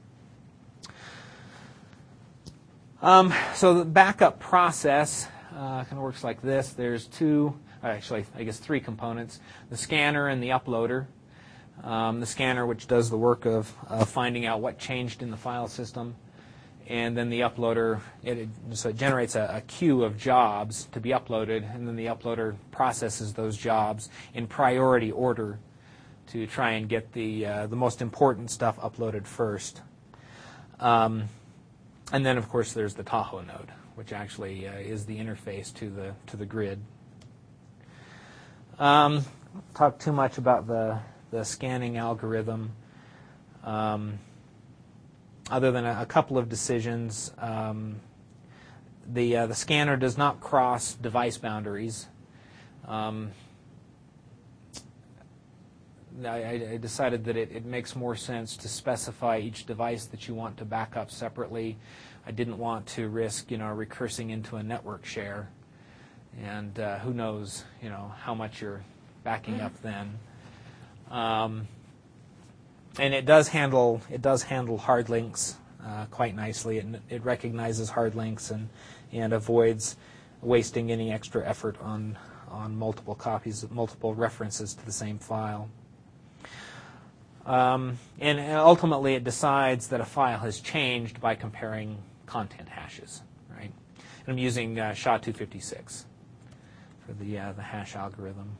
So the backup process kind of works like this. There's three components: the scanner and the uploader. The scanner, which does the work of finding out what changed in the file system, and then the uploader, so it generates a queue of jobs to be uploaded, and then the uploader processes those jobs in priority order to try and get the most important stuff uploaded first. And then, of course, there's the Tahoe node, which actually is the interface to the grid. Talk too much about the scanning algorithm. Other than a couple of decisions, the scanner does not cross device boundaries. I decided that it makes more sense to specify each device that you want to back up separately. I didn't want to risk, recursing into a network share, and who knows, how much you're backing up then. And it does handle hard links quite nicely. It recognizes hard links and avoids wasting any extra effort on multiple copies, multiple references to the same file. And ultimately, it decides that a file has changed by comparing content hashes, right? And I'm using SHA-256 for the hash algorithm.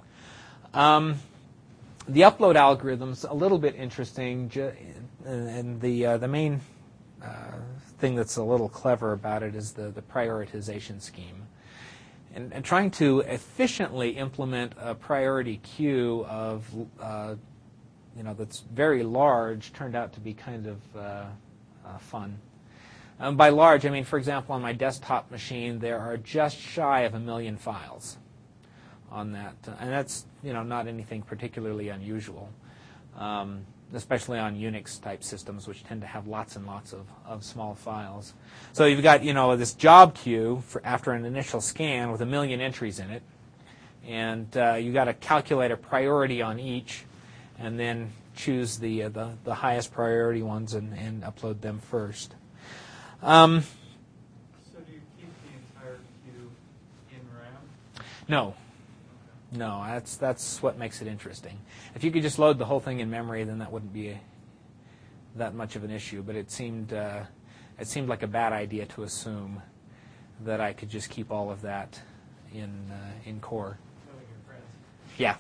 The upload algorithm's a little bit interesting, and the main thing that's a little clever about it is the prioritization scheme. And trying to efficiently implement a priority queue of that's very large turned out to be kind of fun. By large, I mean, for example, on my desktop machine, there are just shy of 1 million files on that, and that's not anything particularly unusual, especially on Unix type systems, which tend to have lots and lots of small files. So you've got this job queue after an initial scan with 1 million entries in it, and you got to calculate a priority on each, and then choose the highest priority ones and upload them first. So do you keep the entire queue in RAM? No. No, that's what makes it interesting. If you could just load the whole thing in memory, then that wouldn't be that much of an issue. But it seemed like a bad idea to assume that I could just keep all of that in core. Yeah.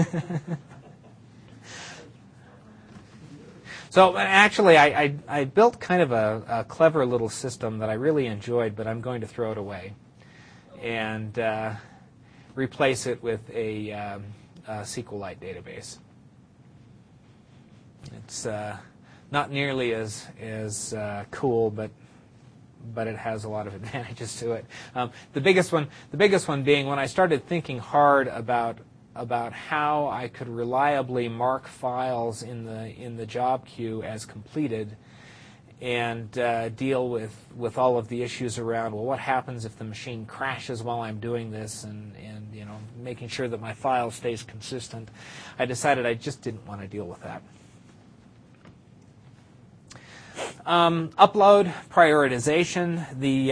So actually, I built kind of a clever little system that I really enjoyed, but I'm going to throw it away and replace it with a SQLite database. It's not nearly as cool, but it has a lot of advantages to it. The biggest one being when I started thinking hard about how I could reliably mark files in the job queue as completed, and deal with all of the issues around, well, what happens if the machine crashes while I'm doing this, and making sure that my file stays consistent. I decided I just didn't want to deal with that. Upload prioritization.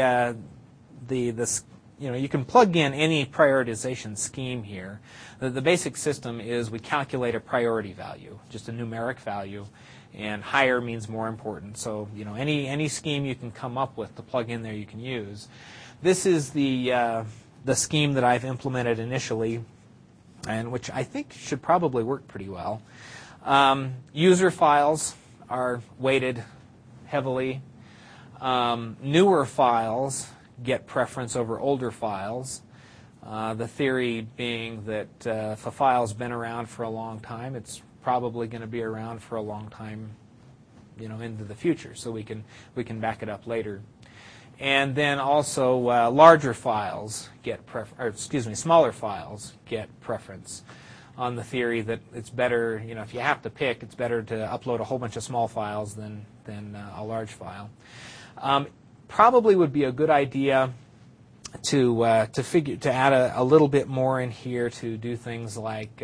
You can plug in any prioritization scheme here. The basic system is we calculate a priority value, just a numeric value, and higher means more important. So any scheme you can come up with to plug in there you can use. This is the scheme that I've implemented initially, and which I think should probably work pretty well. User files are weighted heavily. Newer files get preference over older files. The theory being that if a file's been around for a long time, it's probably going to be around for a long time, into the future. So we can back it up later. And then also larger files get smaller files get preference, on the theory that it's better, if you have to pick, it's better to upload a whole bunch of small files than a large file. Probably would be a good idea to add a little bit more in here to do things like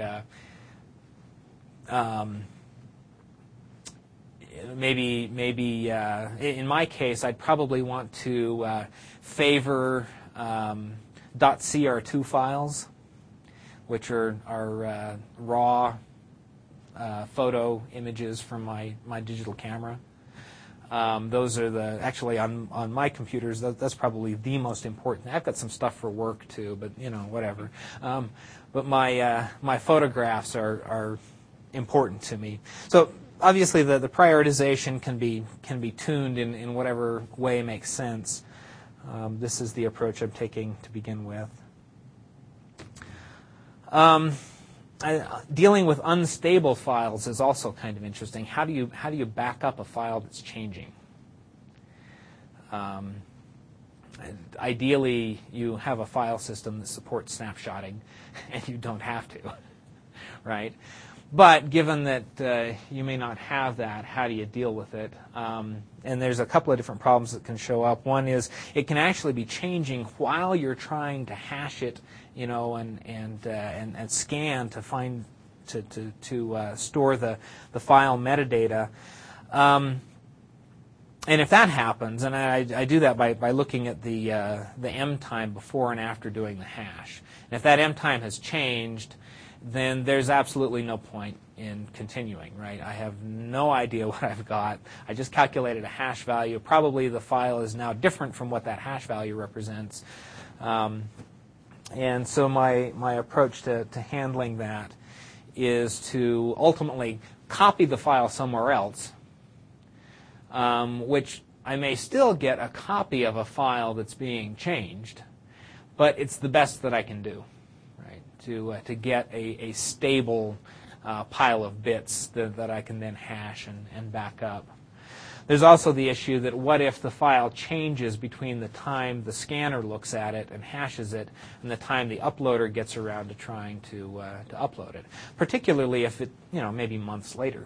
maybe in my case I'd probably want to favor .cr2 files, which are raw photo images from my digital camera. Those are actually on my computers, that's probably the most important. I've got some stuff for work too, but whatever. But my photographs are important to me. So obviously the prioritization can be tuned in whatever way makes sense. This is the approach I'm taking to begin with. Dealing with unstable files is also kind of interesting. How do you back up a file that's changing? Ideally, you have a file system that supports snapshotting, and you don't have to, right? But given that you may not have that, how do you deal with it? And there's a couple of different problems that can show up. One is it can actually be changing while you're trying to hash it, and scan to find to store the file metadata. And if that happens, and I do that by looking at the M time before and after doing the hash. And if that M time has changed, then there's absolutely no point in continuing, right? I have no idea what I've got. I just calculated a hash value. Probably the file is now different from what that hash value represents. And so my approach to handling that is to ultimately copy the file somewhere else, which I may still get a copy of a file that's being changed, but it's the best that I can do, right? To get a stable pile of bits that I can then hash and back up. There's also the issue that what if the file changes between the time the scanner looks at it and hashes it and the time the uploader gets around to trying to upload it, particularly if it, maybe months later.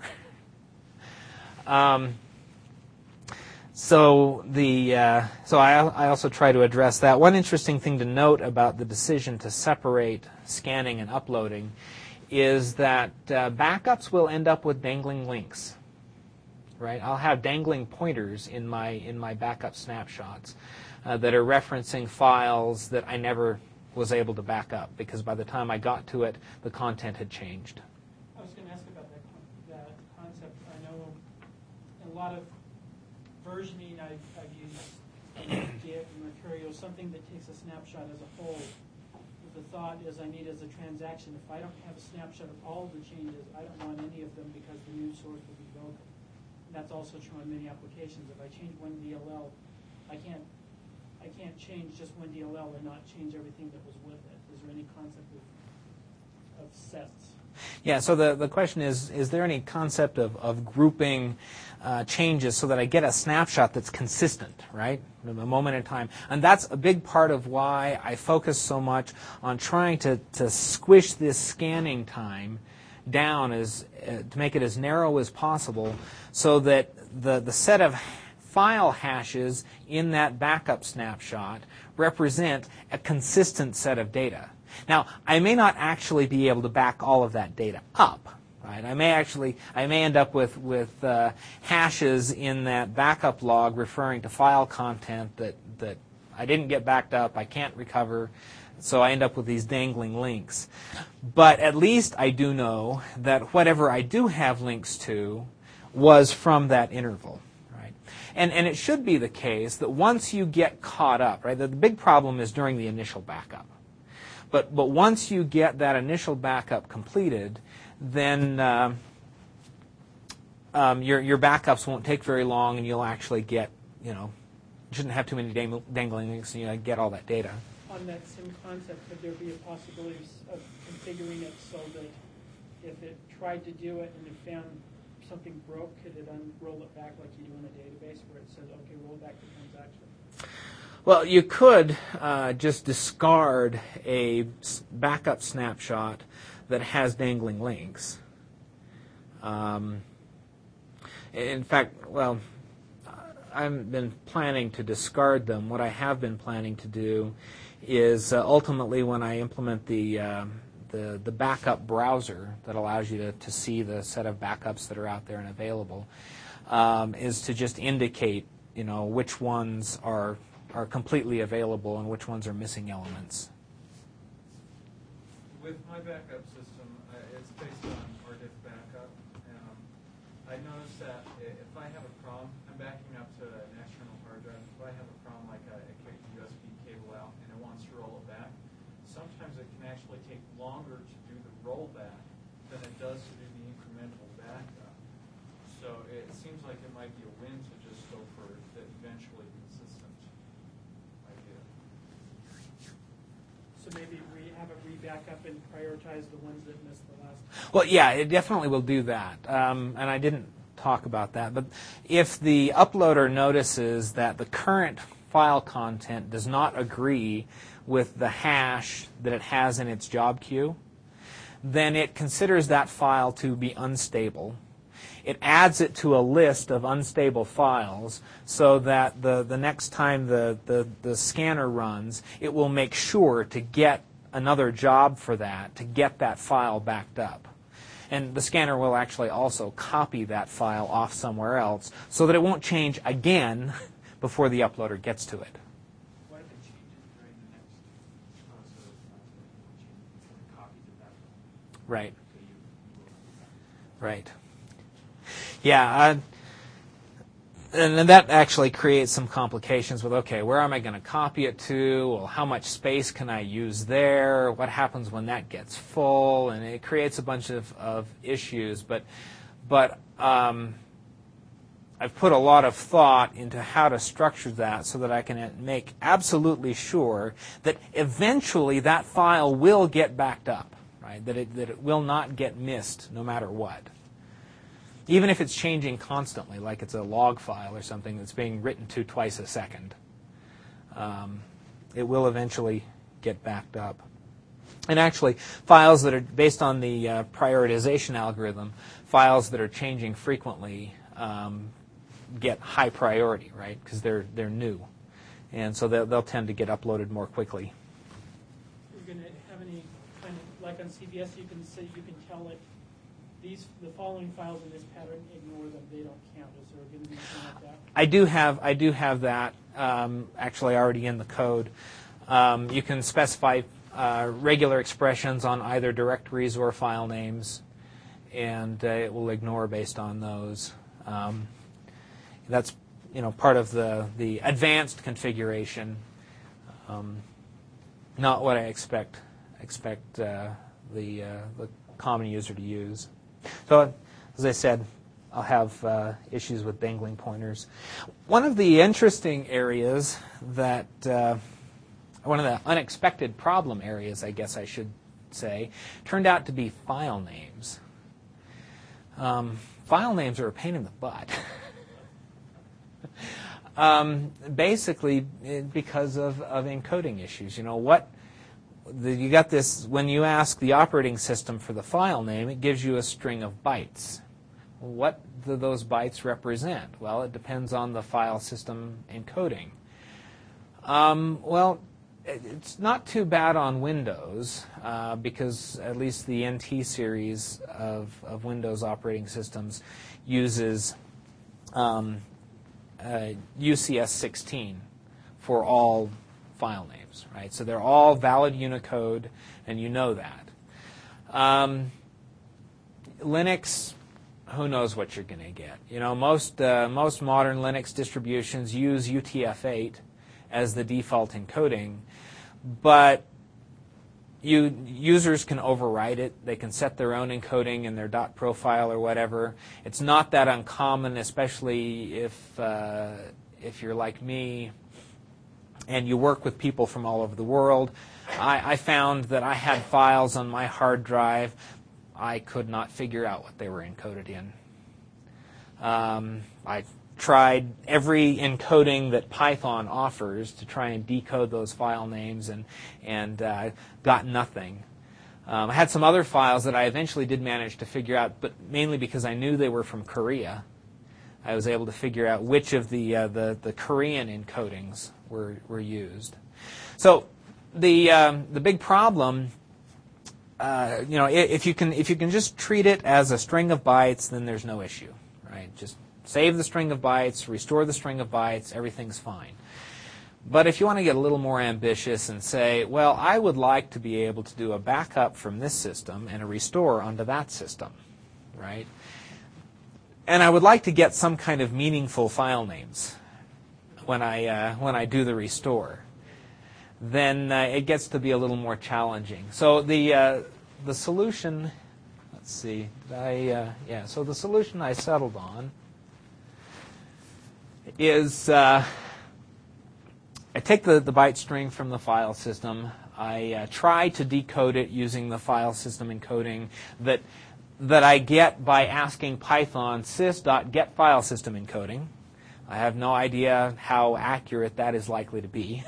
So I also try to address that. One interesting thing to note about the decision to separate scanning and uploading is that backups will end up with dangling links. Right? I'll have dangling pointers in my backup snapshots that are referencing files that I never was able to back up because by the time I got to it, the content had changed. I was going to ask about that concept. I know a lot of versioning I've used Git and Mercurial, something that takes a snapshot as a whole. The thought is I need as a transaction, if I don't have a snapshot of all of the changes, I don't want any of them because the new source will be broken. That's also true on many applications. If I change one DLL, I can't change just one DLL and not change everything that was with it. Is there any concept of sets? Yeah, so the question is there any concept of grouping changes so that I get a snapshot that's consistent, right? A moment in time. And that's a big part of why I focus so much on trying to squish this scanning time down to make it as narrow as possible so that the set of file hashes in that backup snapshot represent a consistent set of data. Now, I may not actually be able to back all of that data up. Right? I may end up with hashes in that backup log referring to file content that I didn't get backed up, I can't recover. So I end up with these dangling links. But at least I do know that whatever I do have links to was from that interval. Right? And it should be the case that once you get caught up, right, the big problem is during the initial backup. But once you get that initial backup completed, then your backups won't take very long and you'll actually get, you shouldn't have too many dangling links and you get all that data. On that same concept, could there be a possibility of configuring it so that if it tried to do it and it found something broke, could it unroll it back like you do in a database where it says, okay, roll back the transaction? Well, you could just discard a backup snapshot that has dangling links. In fact, well, I haven't been planning to discard them. What I have been planning to do is ultimately when I implement the backup browser that allows you to see the set of backups that are out there and available, is to just indicate, which ones are completely available and which ones are missing elements. With my backup system, it's based on RDIF backup. I noticed that if I have a problem, I'm backing up to an external hard drive. If I have a problem like a USB cable out and it wants to roll it back, sometimes it can actually take longer to do the rollback than it does to do the incremental backup. So it seems like it might be a win to just go for the eventually consistent idea. So maybe we have a re-backup and prioritize the ones that missed the last. Well, yeah, it definitely will do that. And I didn't talk about that. But if the uploader notices that the current file content does not agree with the hash that it has in its job queue, then it considers that file to be unstable. It adds it to a list of unstable files so that the next time the scanner runs, it will make sure to get another job for that, to get that file backed up. And the scanner will actually also copy that file off somewhere else so that it won't change again before the uploader gets to it. What if it changes during the next copies of that? Right. So you Right. Yeah, and that actually creates some complications with, okay, where am I going to copy it to? Well, how much space can I use there? What happens when that gets full? And it creates a bunch of issues. But I've put a lot of thought into how to structure that so that I can make absolutely sure that eventually that file will get backed up, right? That it will not get missed no matter what. Even if it's changing constantly, like it's a log file or something that's being written to twice a second, it will eventually get backed up. And actually, files that are based on the prioritization algorithm, files that are changing frequently get high priority, right? Because they're new, and so they'll tend to get uploaded more quickly. You're going to have any kind of, like on CBS, you can tell it, the following files in this pattern, ignore them, they don't count. Is there going to be something like that? I do have that actually already in the code. You can specify regular expressions on either directories or file names, and it will ignore based on those. That's part of the advanced configuration. Not what I expect the common user to use. So, as I said, I'll have issues with dangling pointers. One of the interesting areas that, one of the unexpected problem areas, I guess I should say, turned out to be file names. File names are a pain in the butt. Basically, because of encoding issues. You got this, when you ask the operating system for the file name, it gives you a string of bytes. What do those bytes represent? Well, it depends on the file system encoding. Well, it's not too bad on Windows because at least the NT series of Windows operating systems uses UCS 16 for all file names, right? So they're all valid Unicode, and you know that. Linux, who knows what you're going to get? Most modern Linux distributions use UTF-8 as the default encoding, but users can override it. They can set their own encoding in their .profile or whatever. It's not that uncommon, especially if you're like me and you work with people from all over the world. I found that I had files on my hard drive. I could not figure out what they were encoded in. I tried every encoding that Python offers to try and decode those file names and got nothing. I had some other files that I eventually did manage to figure out, but mainly because I knew they were from Korea. I was able to figure out which of the Korean encodings were used. So the big problem, if you can just treat it as a string of bytes, then there's no issue, right? Just save the string of bytes, restore the string of bytes, everything's fine. But if you want to get a little more ambitious and say, well, I would like to be able to do a backup from this system and a restore onto that system, right? And I would like to get some kind of meaningful file names when I do the restore, then it gets to be a little more challenging. So the solution, let's see, so the solution I settled on is I take the byte string from the file system. I try to decode it using the file system encoding that I get by asking Python sys.getFileSystemEncoding. I have no idea how accurate that is likely to be.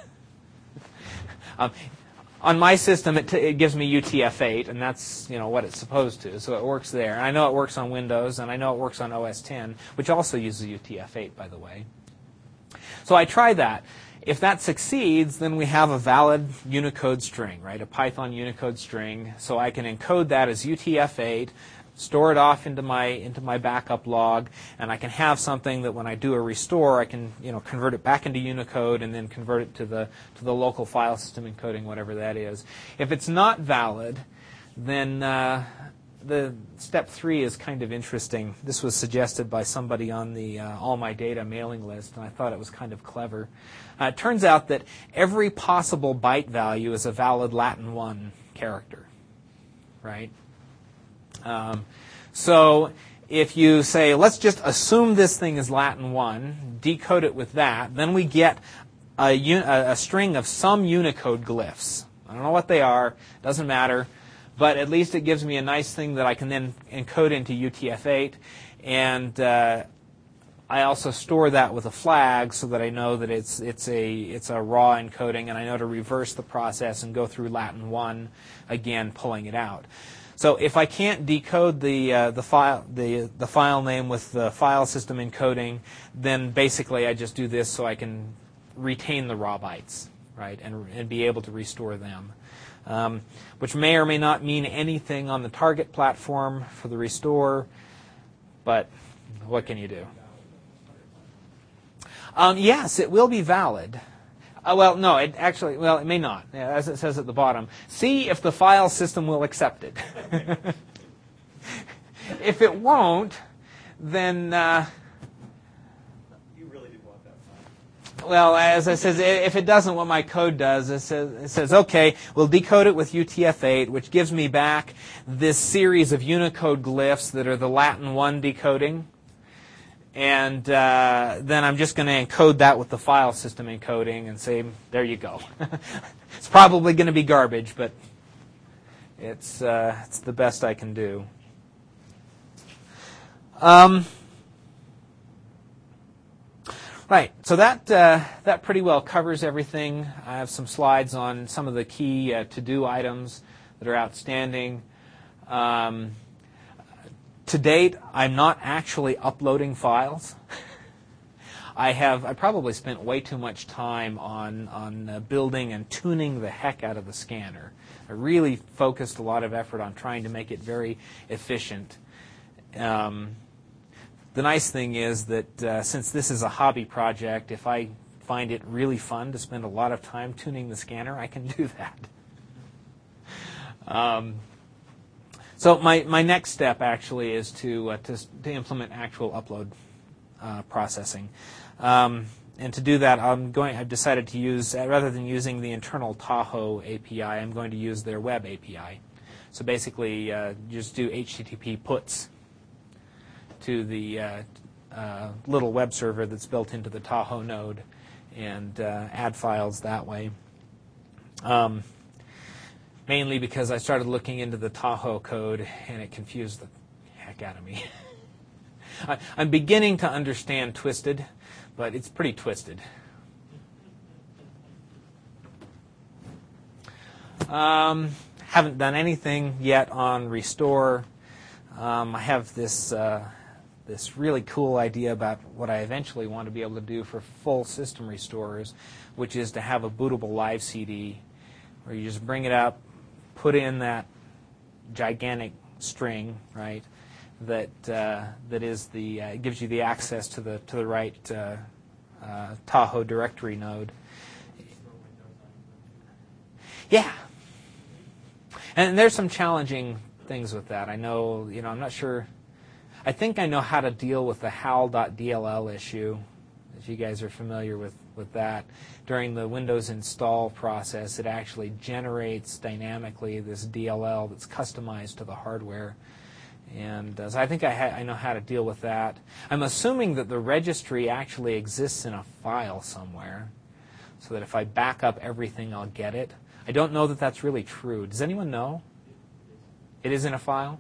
On my system, it gives me UTF-8, and that's what it's supposed to, so it works there. And I know it works on Windows, and I know it works on OS X, which also uses UTF-8, by the way. So I try that. If that succeeds, then we have a valid Unicode string, right? A Python Unicode string. So I can encode that as UTF-8, store it off into my backup log, and I can have something that when I do a restore, I can convert it back into Unicode and then convert it to the local file system encoding, whatever that is. If it's not valid, then the step 3 is kind of interesting. This was suggested by somebody on the All My Data mailing list, and I thought it was kind of clever. It turns out that every possible byte value is a valid Latin 1 character, right? So if you say, let's just assume this thing is Latin 1, decode it with that, then we get a string of some Unicode glyphs. I don't know what they are, doesn't matter, but at least it gives me a nice thing that I can then encode into UTF-8, and I also store that with a flag so that I know that it's a raw encoding, and I know to reverse the process and go through Latin 1 again, pulling it out. So if I can't decode the file name with the file system encoding, then basically I just do this so I can retain the raw bytes, right, and be able to restore them. Which may or may not mean anything on the target platform for the restore, but what can you do? Yes, it will be valid. No, it may not, as it says at the bottom. See if the file system will accept it. If it won't, then... you really do want that file. Well, as I said, if it doesn't, what my code does, it says, okay, we'll decode it with UTF-8, which gives me back this series of Unicode glyphs that are the Latin 1 decoding. And then I'm just going to encode that with the file system encoding and say, there you go. It's probably going to be garbage, but it's the best I can do. Right, so that pretty well covers everything. I have some slides on some of the key to-do items that are outstanding. To date, I'm not actually uploading files. I probably spent way too much time on building and tuning the heck out of the scanner. I really focused a lot of effort on trying to make it very efficient. The nice thing is that since this is a hobby project, if I find it really fun to spend a lot of time tuning the scanner, I can do that. So my next step actually is to implement actual upload processing, and to do that, I've decided to use, rather than using the internal Tahoe API, I'm going to use their web API. So basically, just do HTTP puts to the little web server that's built into the Tahoe node, and add files that way. Mainly because I started looking into the Tahoe code, and it confused the heck out of me. I'm beginning to understand Twisted, but it's pretty twisted. Haven't done anything yet on restore. I have this really cool idea about what I eventually want to be able to do for full system restorers, which is to have a bootable live CD where you just bring it up, put in that gigantic string, right? That is the gives you the access to the right Tahoe directory node. Yeah, and there's some challenging things with that. I know, I'm not sure. I think I know how to deal with the HAL.dll issue, if you guys are familiar with that. During the Windows install process, it actually generates dynamically this DLL that's customized to the hardware. And so I think I know how to deal with that. I'm assuming that the registry actually exists in a file somewhere, so that if I back up everything, I'll get it. I don't know that that's really true. Does anyone know? It is in a file?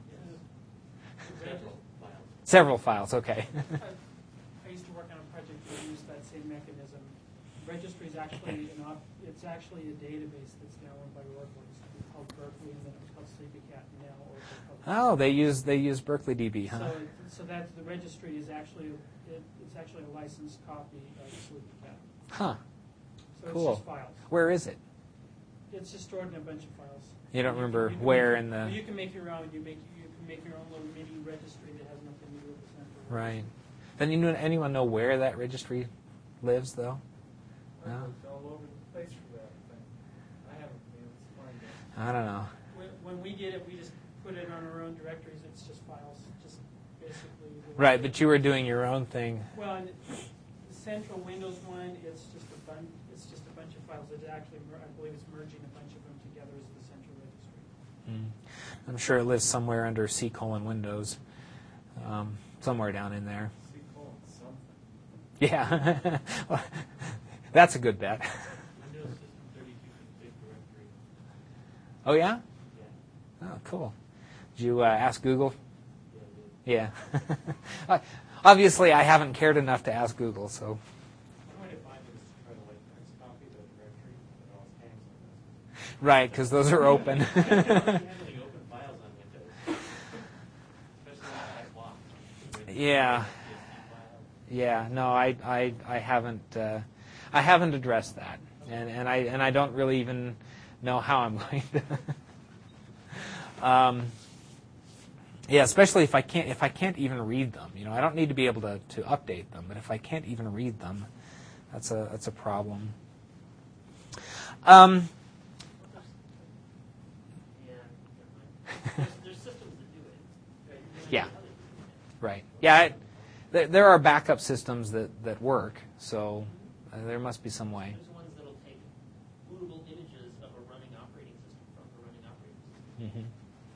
Several files, okay. I used to work on a project that used that same mechanism. Registry is actually it's actually a database that's now owned by Oracle. It's called Berkeley, and then it was called Sleepycat, and now Oracle. Oh, they use Berkeley DB, huh? So that the registry is actually it's actually a licensed copy of Sleepycat. Huh. So Cool. it's just files. Where is it? It's just stored in a bunch of files. You don't remember you can where make, in the... You can make your own. You can make your own little mini registry that has nothing to do with the central. Right. Then anyone know where that registry lives, though? No? It's all over the place for that thing. I haven't been able to find it. I don't know. When we did it, we just put it on our own directories. It's just files, just basically. Right, but you were doing your own thing. Well, and the central Windows one, it's just a bunch. It's just a bunch of files. It actually, I believe, it's merging a bunch of them together as the central registry. I'm sure it lives somewhere under C:\Windows, somewhere down in there. Something. Yeah, that's a good bet. Windows System 32 config directory. Oh yeah? Yeah. Oh, cool. Did you ask Google? Yeah, Yeah. Obviously, I haven't cared enough to ask Google, so. One way to find it is to try to print copy the directory that always hangs on this. Right, because those are open. Handling open files on Windows, especially when it's locked. Yeah. Yeah, no, I haven't addressed that, and I don't really even know how I'm going to. Yeah, especially if I can't even read them. I don't need to be able to update them, but if I can't even read them, that's a problem. Yeah, never mind. There's systems that do it. Right? Yeah. Right. Yeah. There are backup systems that work, so there must be some way. There's ones that'll take bootable images of a running operating system from the running operating system.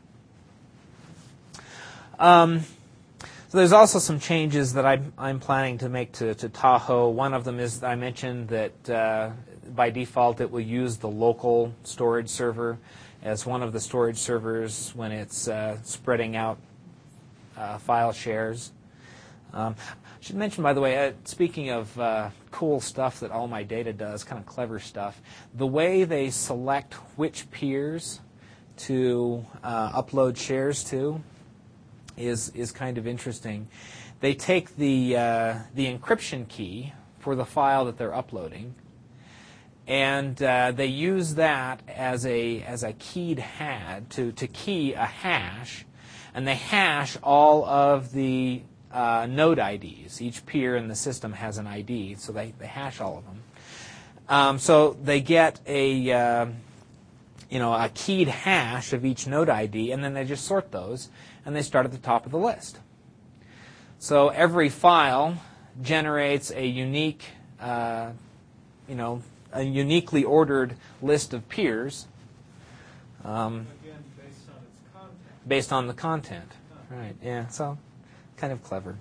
So there's also some changes that I'm planning to make to Tahoe. One of them is I mentioned that by default it will use the local storage server as one of the storage servers when it's spreading out file shares. I should mention, by the way, speaking of cool stuff that All My Data does, kind of clever stuff, the way they select which peers to upload shares to is kind of interesting. They take the encryption key for the file that they're uploading, and they use that as a keyed HAD to key a hash, and they hash all of the node IDs. Each peer in the system has an ID, so they hash all of them. So they get a keyed hash of each node ID, and then they just sort those, and they start at the top of the list. So every file generates a unique, a uniquely ordered list of peers. Again, based on its content. Based on the content. Right, yeah, so kind of clever.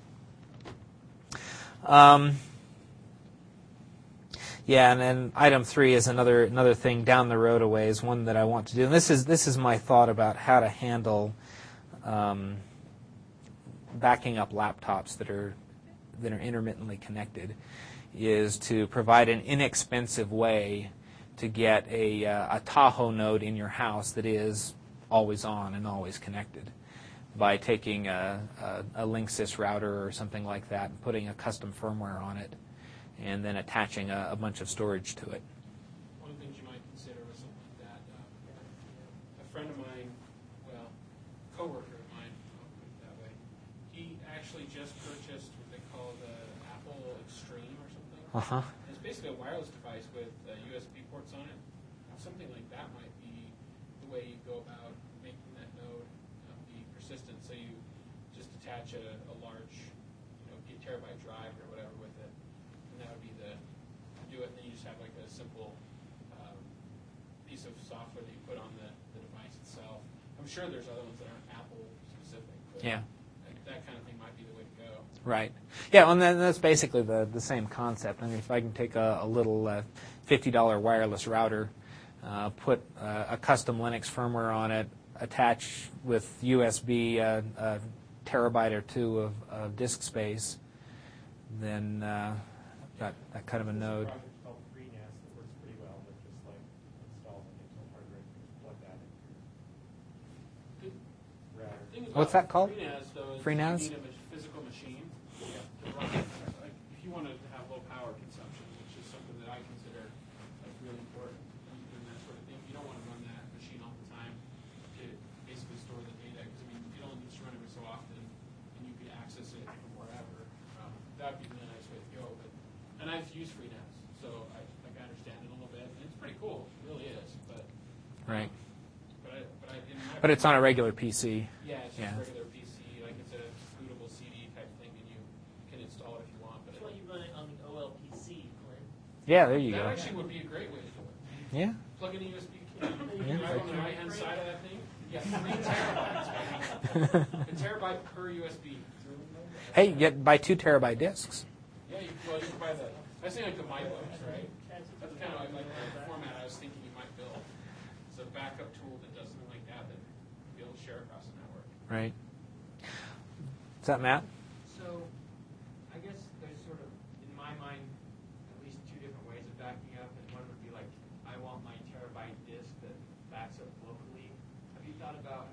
Yeah, and then item 3 is another thing down the road a ways, one that I want to do. And this is my thought about how to handle backing up laptops that are intermittently connected is to provide an inexpensive way to get a Tahoe node in your house that is always on and always connected by taking a Linksys router or something like that and putting a custom firmware on it and then attaching a bunch of storage to it. One of the things you might consider was something like that. A friend of mine, well, coworker of mine, I'll put it that way, he actually just purchased what they call the Apple Extreme or something. Uh-huh. It's basically a wireless device with USB ports on it. Something like that might be the way you go about making that node be persistent. So you just attach a large, terabyte drive or whatever with it, and that would be the do it. And then you just have like a simple piece of software that you put on the device itself. I'm sure there's other ones that aren't Apple specific. But Yeah. that kind of thing might be the way to go. Right. Yeah, and that's basically the same concept. I mean, if I can take a little $50 wireless router, put a custom Linux firmware on it, attach with USB a terabyte or two of disk space, then got that kind of a node. There's a project called FreeNAS that works pretty well, that just like installs an Intel hardware and just plug that into your router. Thing about What's that called? FreeNAS, though, is FreeNAS? you need a physical machine to run. Like, if you want to have low power consumption, which is something that I consider like really important and that sort of thing, you don't want to run that machine all the time to basically store the data. Because I mean, you don't just run every so often, and you can access it from wherever. That would be a really nice way to go. And I've used FreeNAS, so I understand it a little bit, and it's pretty cool. It really is. But Right. But But it's on a regular PC. Yeah, it's just Yeah. a regular PC, like it's a bootable CD type thing, and you can install it if you want. But That's why you run it on the OLPC, Glenn. Yeah, there you that go. actually would be a great way to do it. Yeah. Plug in a USB key. Yeah. Right on the right-hand side of that thing. Yeah, 3 terabytes. A terabyte per USB. Hey, buy 2 terabyte discs. Yeah, you can buy the. I was thinking like the MyBooks, right? That's kind of like the format I was thinking you might build. It's a backup tool that does something like that you'll be able to share across the network. Right. Is that Matt? So, I guess there's sort of, in my mind, at least 2 different ways of backing up, and one would be like, I want my terabyte disk that backs up locally. Have you thought about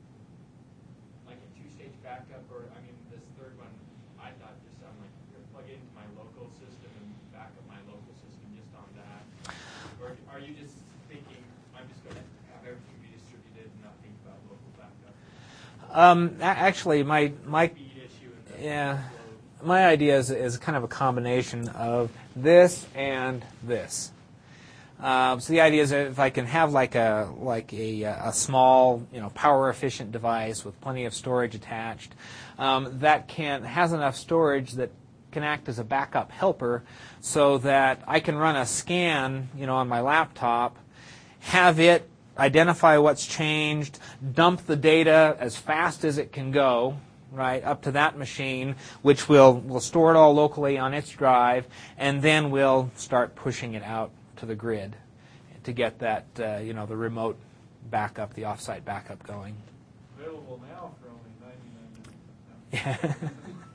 like a 2-stage backup, or I mean, this third one, I thought just sounded like you're gonna plug it into my local system and back up my local system just on that, or are you just thinking I'm just going to have everything be distributed and not think about local backup? Actually, my Speed issue and yeah, load. my idea is kind of a combination of this and this. So the idea is that if I can have like a small, power efficient device with plenty of storage attached, that has enough storage that can act as a backup helper, so that I can run a scan, on my laptop, have it identify what's changed, dump the data as fast as it can go, right, up to that machine, which will store it all locally on its drive, and then we'll start pushing it out to the grid to get that, the remote backup, the offsite backup going. Available now for only 99 cents.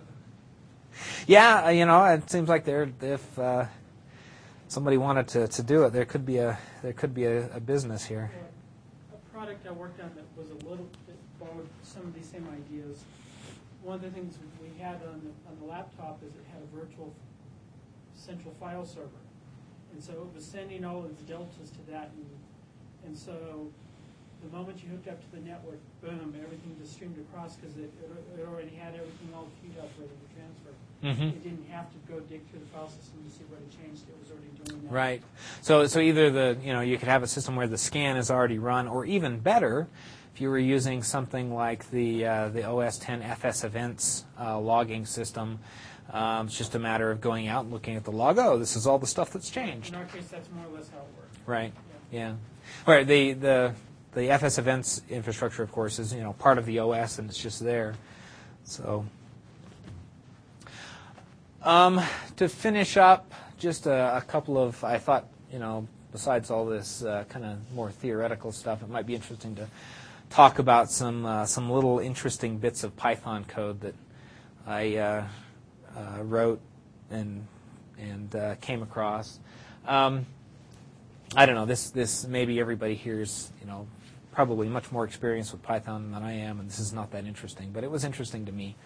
Yeah, it seems like if somebody wanted to do it, there could be a business here. A product I worked on that was a little bit borrowed some of these same ideas. One of the things we had on the laptop is it had a virtual central file server. And so it was sending all its deltas to that. And so the moment you hooked up to the network, boom, everything just streamed across because it already had everything all queued up ready to transfer. Mm-hmm. It didn't have to go dig through the file system to see what had changed. It was already doing that. Right. So either you could have a system where the scan is already run, or even better, if you were using something like the OS 10 FS Events logging system, it's just a matter of going out and looking at the log. Oh, this is all the stuff that's changed. In our case, that's more or less how it worked. Right. Yeah. All right. The FS Events infrastructure, of course, is part of the OS, and it's just there. So. To finish up, just a couple of, I thought, besides all this kind of more theoretical stuff, it might be interesting to talk about some little interesting bits of Python code that I wrote and came across. I don't know. This maybe everybody here's probably much more experience with Python than I am, and this is not that interesting, but it was interesting to me.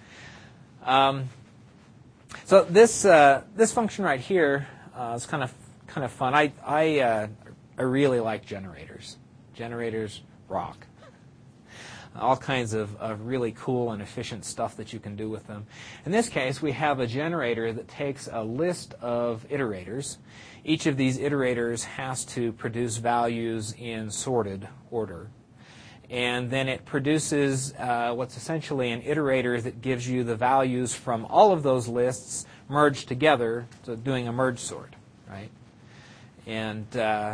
So this function right here is kind of fun. I really like generators. Generators rock. All kinds of really cool and efficient stuff that you can do with them. In this case, we have a generator that takes a list of iterators. Each of these iterators has to produce values in sorted order. And then it produces what's essentially an iterator that gives you the values from all of those lists merged together, so doing a merge sort, right? And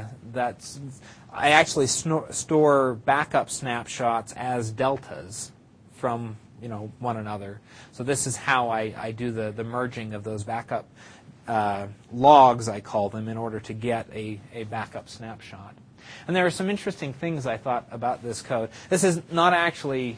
I actually store backup snapshots as deltas from one another. So this is how I do the merging of those backup logs, I call them, in order to get a backup snapshot. And there are some interesting things I thought about this code. This is not actually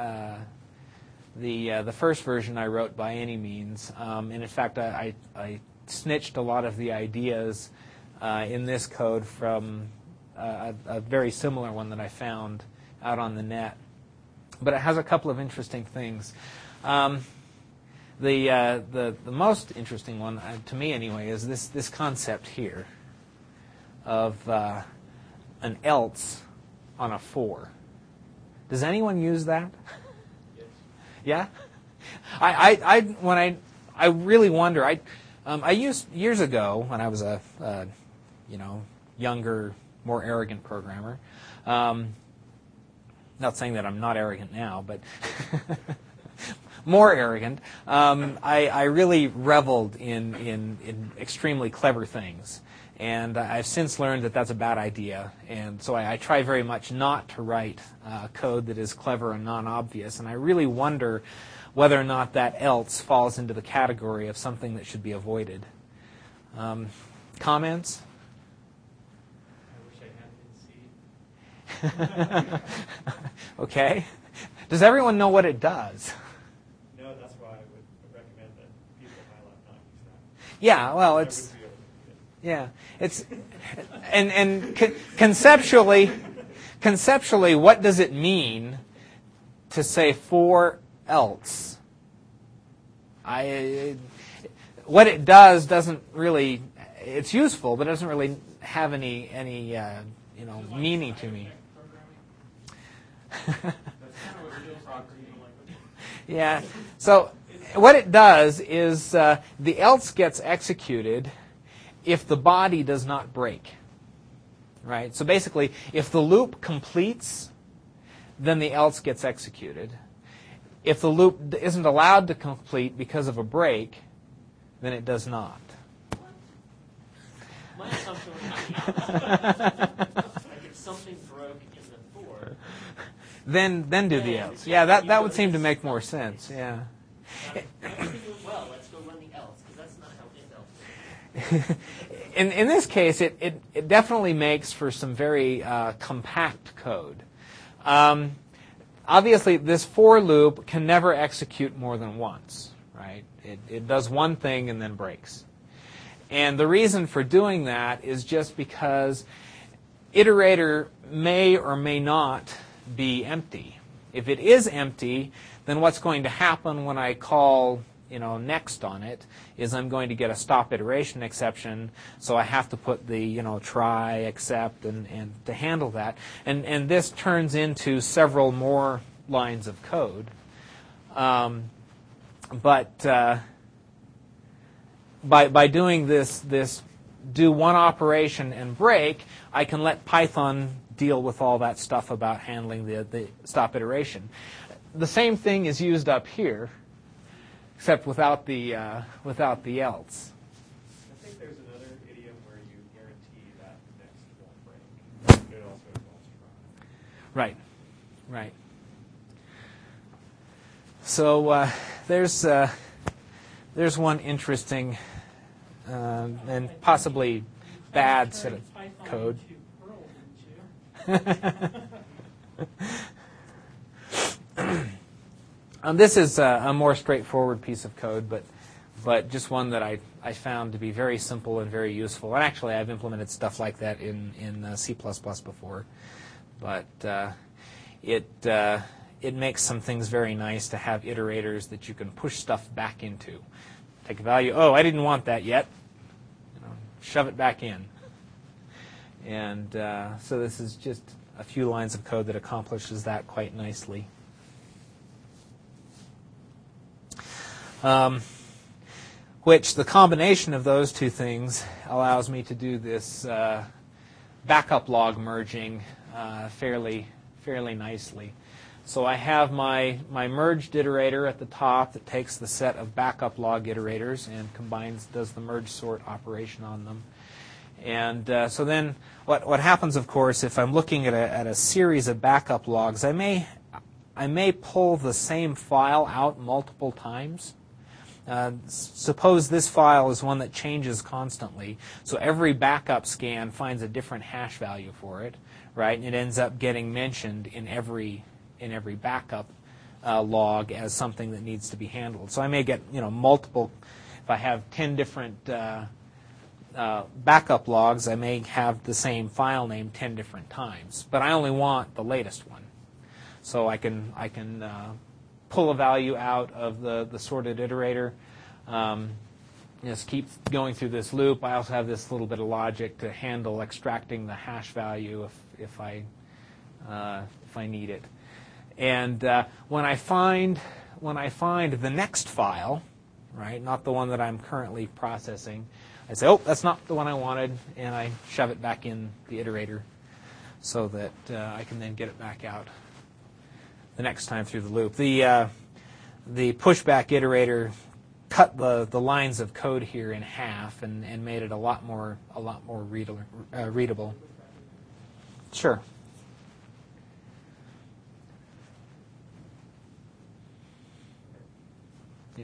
the first version I wrote by any means. And in fact, I snitched a lot of the ideas in this code from a very similar one that I found out on the net. But it has a couple of interesting things. The most interesting one, to me anyway, is this concept here of an else on a for. Does anyone use that? Yes. Yeah? I really wonder. I used years ago when I was a younger, more arrogant programmer. Not saying that I'm not arrogant now, but more arrogant. I really reveled in extremely clever things. And I've since learned that that's a bad idea. And so I try very much not to write code that is clever and non-obvious. And I really wonder whether or not that else falls into the category of something that should be avoided. Comments? I wish I had been C. Okay. Does everyone know what it does? No, that's why I would recommend that people in my lab not use that. Yeah, well, it's... Yeah, it's and conceptually, what does it mean to say for else? What it does doesn't really. It's useful, but it doesn't really have any meaning to me. Yeah. So what it does is the else gets executed if the body does not break, right? So basically, if the loop completes, then the else gets executed. If the loop isn't allowed to complete because of a break, then it does not. My assumption was like if something broke in the for, then do the else. Yeah, that would seem to make more sense. Yeah. Well, let's go run the else because that's not how if else works. In this case, it definitely makes for some very compact code. Obviously, this for loop can never execute more than once, right? It does one thing and then breaks. And the reason for doing that is just because iterator may or may not be empty. If it is empty, then what's going to happen when I call next on it is I'm going to get a stop iteration exception, so I have to put the try, except, and to handle that. And this turns into several more lines of code. But by doing this do one operation and break, I can let Python deal with all that stuff about handling the stop iteration. The same thing is used up here, except without the else. I think there's another idiom where you guarantee that the next won't break. It also involves try. Right. So there's one interesting and possibly bad set of code. This is a more straightforward piece of code, but just one that I found to be very simple and very useful. And actually, I've implemented stuff like that in C++ before. But it makes some things very nice to have iterators that you can push stuff back into. Take a value, oh, I didn't want that yet. Shove it back in. And so this is just a few lines of code that accomplishes that quite nicely. Which the combination of those two things allows me to do this backup log merging fairly nicely. So I have my merged iterator at the top that takes the set of backup log iterators and does the merge sort operation on them. And so then what happens, of course, if I'm looking at a series of backup logs, I may pull the same file out multiple times. Suppose this file is one that changes constantly, so every backup scan finds a different hash value for it, right? And it ends up getting mentioned in every backup log as something that needs to be handled. So I may get multiple. If I have 10 different backup logs, I may have the same file name 10 different times, but I only want the latest one. So I can pull a value out of the sorted iterator. Just keep going through this loop. I also have this little bit of logic to handle extracting the hash value if I need it. And when I find the next file, right, not the one that I'm currently processing, I say, oh, that's not the one I wanted, and I shove it back in the iterator so that I can then get it back out the next time through the loop. The pushback iterator cut the lines of code here in half and made it a lot more readable. Sure. Yeah.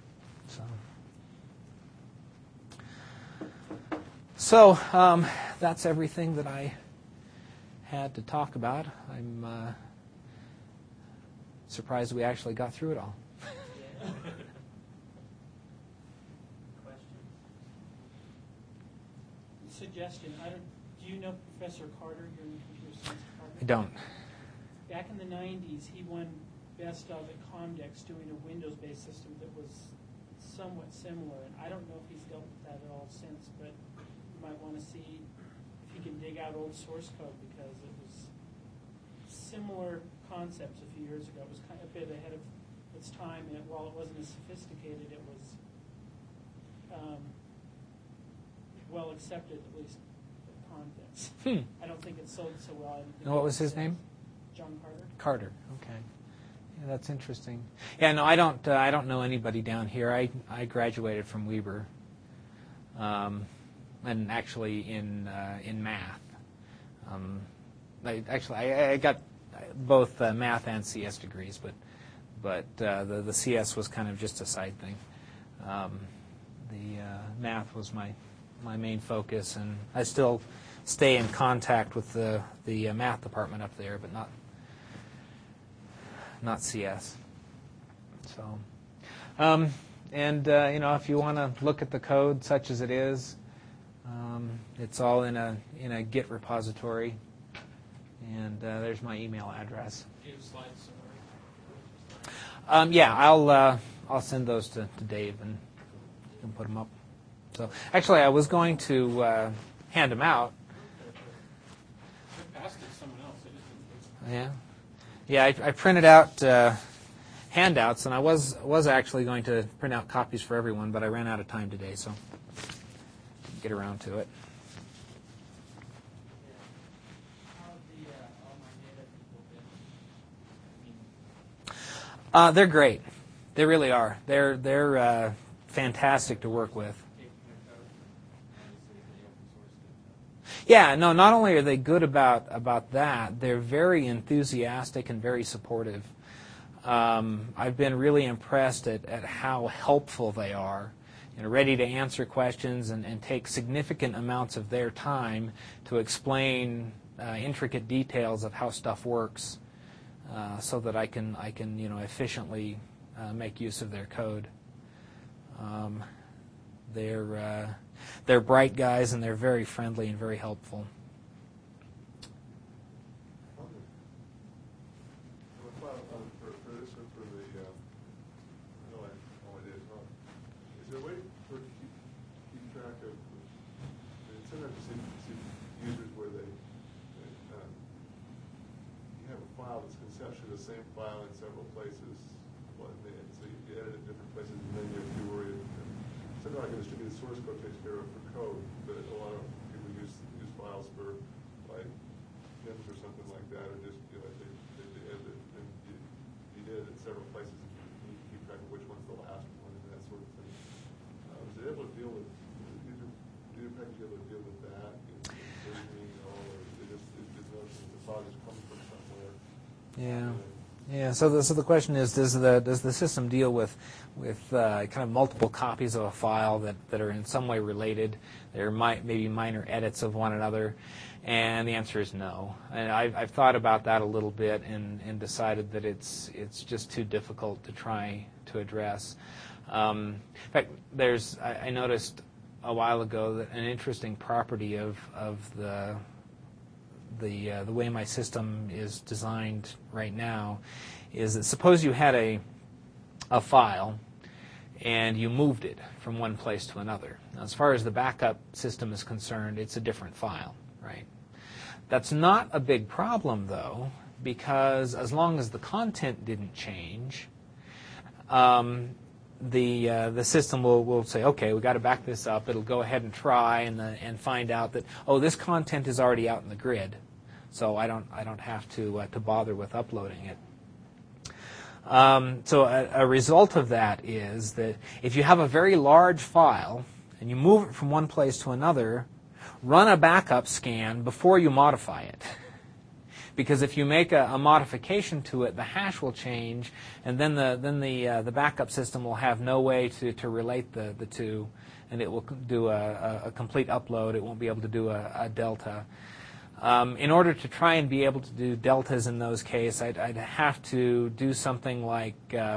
So that's everything that I had to talk about. I'm surprised we actually got through it all. Suggestion. Do you know Professor Carter here in the computer science department? I don't. Back in the 90s, he won Best of at Comdex doing a Windows-based system that was somewhat similar. And I don't know if he's dealt with that at all since, but you might want to see if he can dig out old source code, because it was similar concepts a few years ago. It was kind of a bit ahead of its time, and while it wasn't as sophisticated, it was well accepted, at least at Comdex. I don't think it sold so well. And what was his name? John Carter. Carter. Okay. Yeah, that's interesting. Yeah, no, I don't know anybody down here. I graduated from Weber, and actually in math. I got both math and CS degrees, but the CS was kind of just a side thing. The math was my main focus, and I still stay in contact with the math department up there, but not CS. So, if you want to look at the code such as it is, it's all in a Git repository, and there's my email address. Do you have slides somewhere? Yeah, I'll send those to Dave, and you can put them up. So actually, I was going to hand them out. I passed it to someone else. I just didn't. Yeah, I printed out handouts, and I was actually going to print out copies for everyone, but I ran out of time today, so didn't get around to it. They're great. They really are. They're fantastic to work with. Yeah, no, not only are they good about that, they're very enthusiastic and very supportive. I've been really impressed at how helpful they are, ready to answer questions and take significant amounts of their time to explain intricate details of how stuff works so that I can efficiently make use of their code. They're bright guys, and they're very friendly and very helpful. Is there a way to keep track of? Sometimes you see users where you have a file that's conceptually the same file in several places, and so you edit it in different places, and then you have to worry. Something like a distributed source code takes care of for code, but a lot of people use files for like hymns or something like that, or just they edit it, and you edit it several places, and you need to keep track of which one's the last one and that sort of thing. Is it able to deal with either package able to deal with that? Or they just notice that the file is coming from somewhere? Yeah. So the question is, does the system deal with kind of multiple copies of a file that are in some way related? There might maybe minor edits of one another, and the answer is no. And I've thought about that a little bit and decided that it's just too difficult to try to address. In fact, I noticed a while ago that an interesting property of the way my system is designed right now is that suppose you had a file and you moved it from one place to another. Now, as far as the backup system is concerned, it's a different file, right? That's not a big problem, though, because as long as the content didn't change, the system will say, okay, we've got to back this up. It'll go ahead and try and find out that, oh, this content is already out in the grid, so I don't have to bother with uploading it. So a result of that is that if you have a very large file and you move it from one place to another, run a backup scan before you modify it. Because if you make a modification to it, the hash will change, and then the backup system will have no way to relate the two, and it will do a complete upload. It won't be able to do a delta. In order to try and be able to do deltas in those cases, I'd have to do something like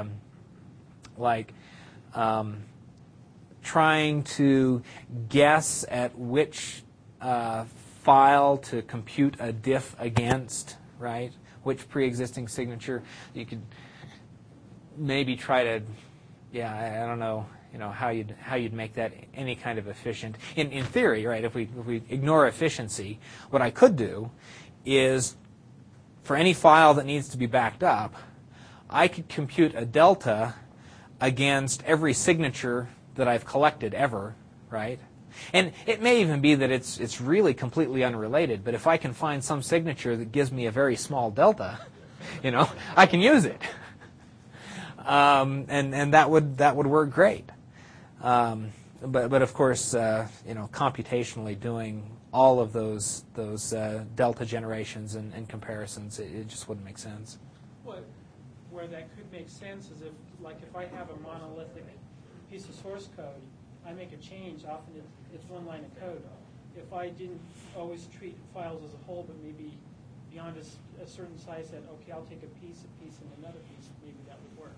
trying to guess at which file to compute a diff against, right? Which pre-existing signature. You could maybe try to, I don't know, how you'd make that any kind of efficient. In theory, right? If we ignore efficiency, what I could do is, for any file that needs to be backed up, I could compute a delta against every signature that I've collected ever, right? And it may even be that it's really completely unrelated, but if I can find some signature that gives me a very small delta, I can use it. And that would work great. But of course, computationally doing all of those delta generations and comparisons, it just wouldn't make sense. Where that could make sense is if I have a monolithic piece of source code, I make a change, often it's one line of code. If I didn't always treat files as a whole, but maybe beyond a certain size, that, okay, I'll take a piece, and another piece, maybe that would work.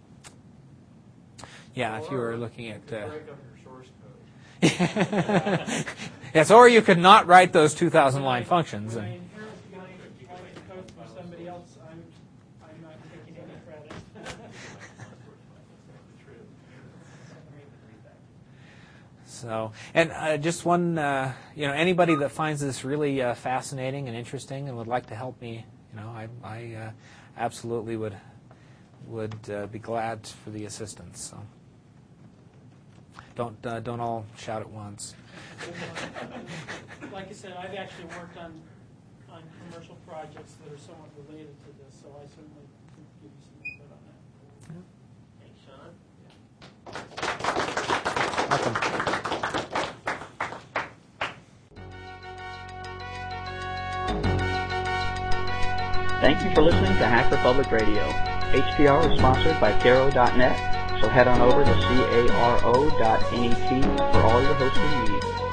Yeah, if you were looking at... break up your source code. Yes, or you could not write those 2,000-line functions. When I inherit code from somebody else, I'm not taking any credit. So, and just one, anybody that finds this really fascinating and interesting and would like to help me, I absolutely would be glad for the assistance. So, don't all shout at once. Like I said, I've actually worked on commercial projects that are somewhat related to this, so I certainly can give you some input on that. Thanks, Sean. Welcome. Thank you for listening to Hacker Public Radio. HPR is sponsored by Caro.net, so head on over to caro.net for all your hosting needs.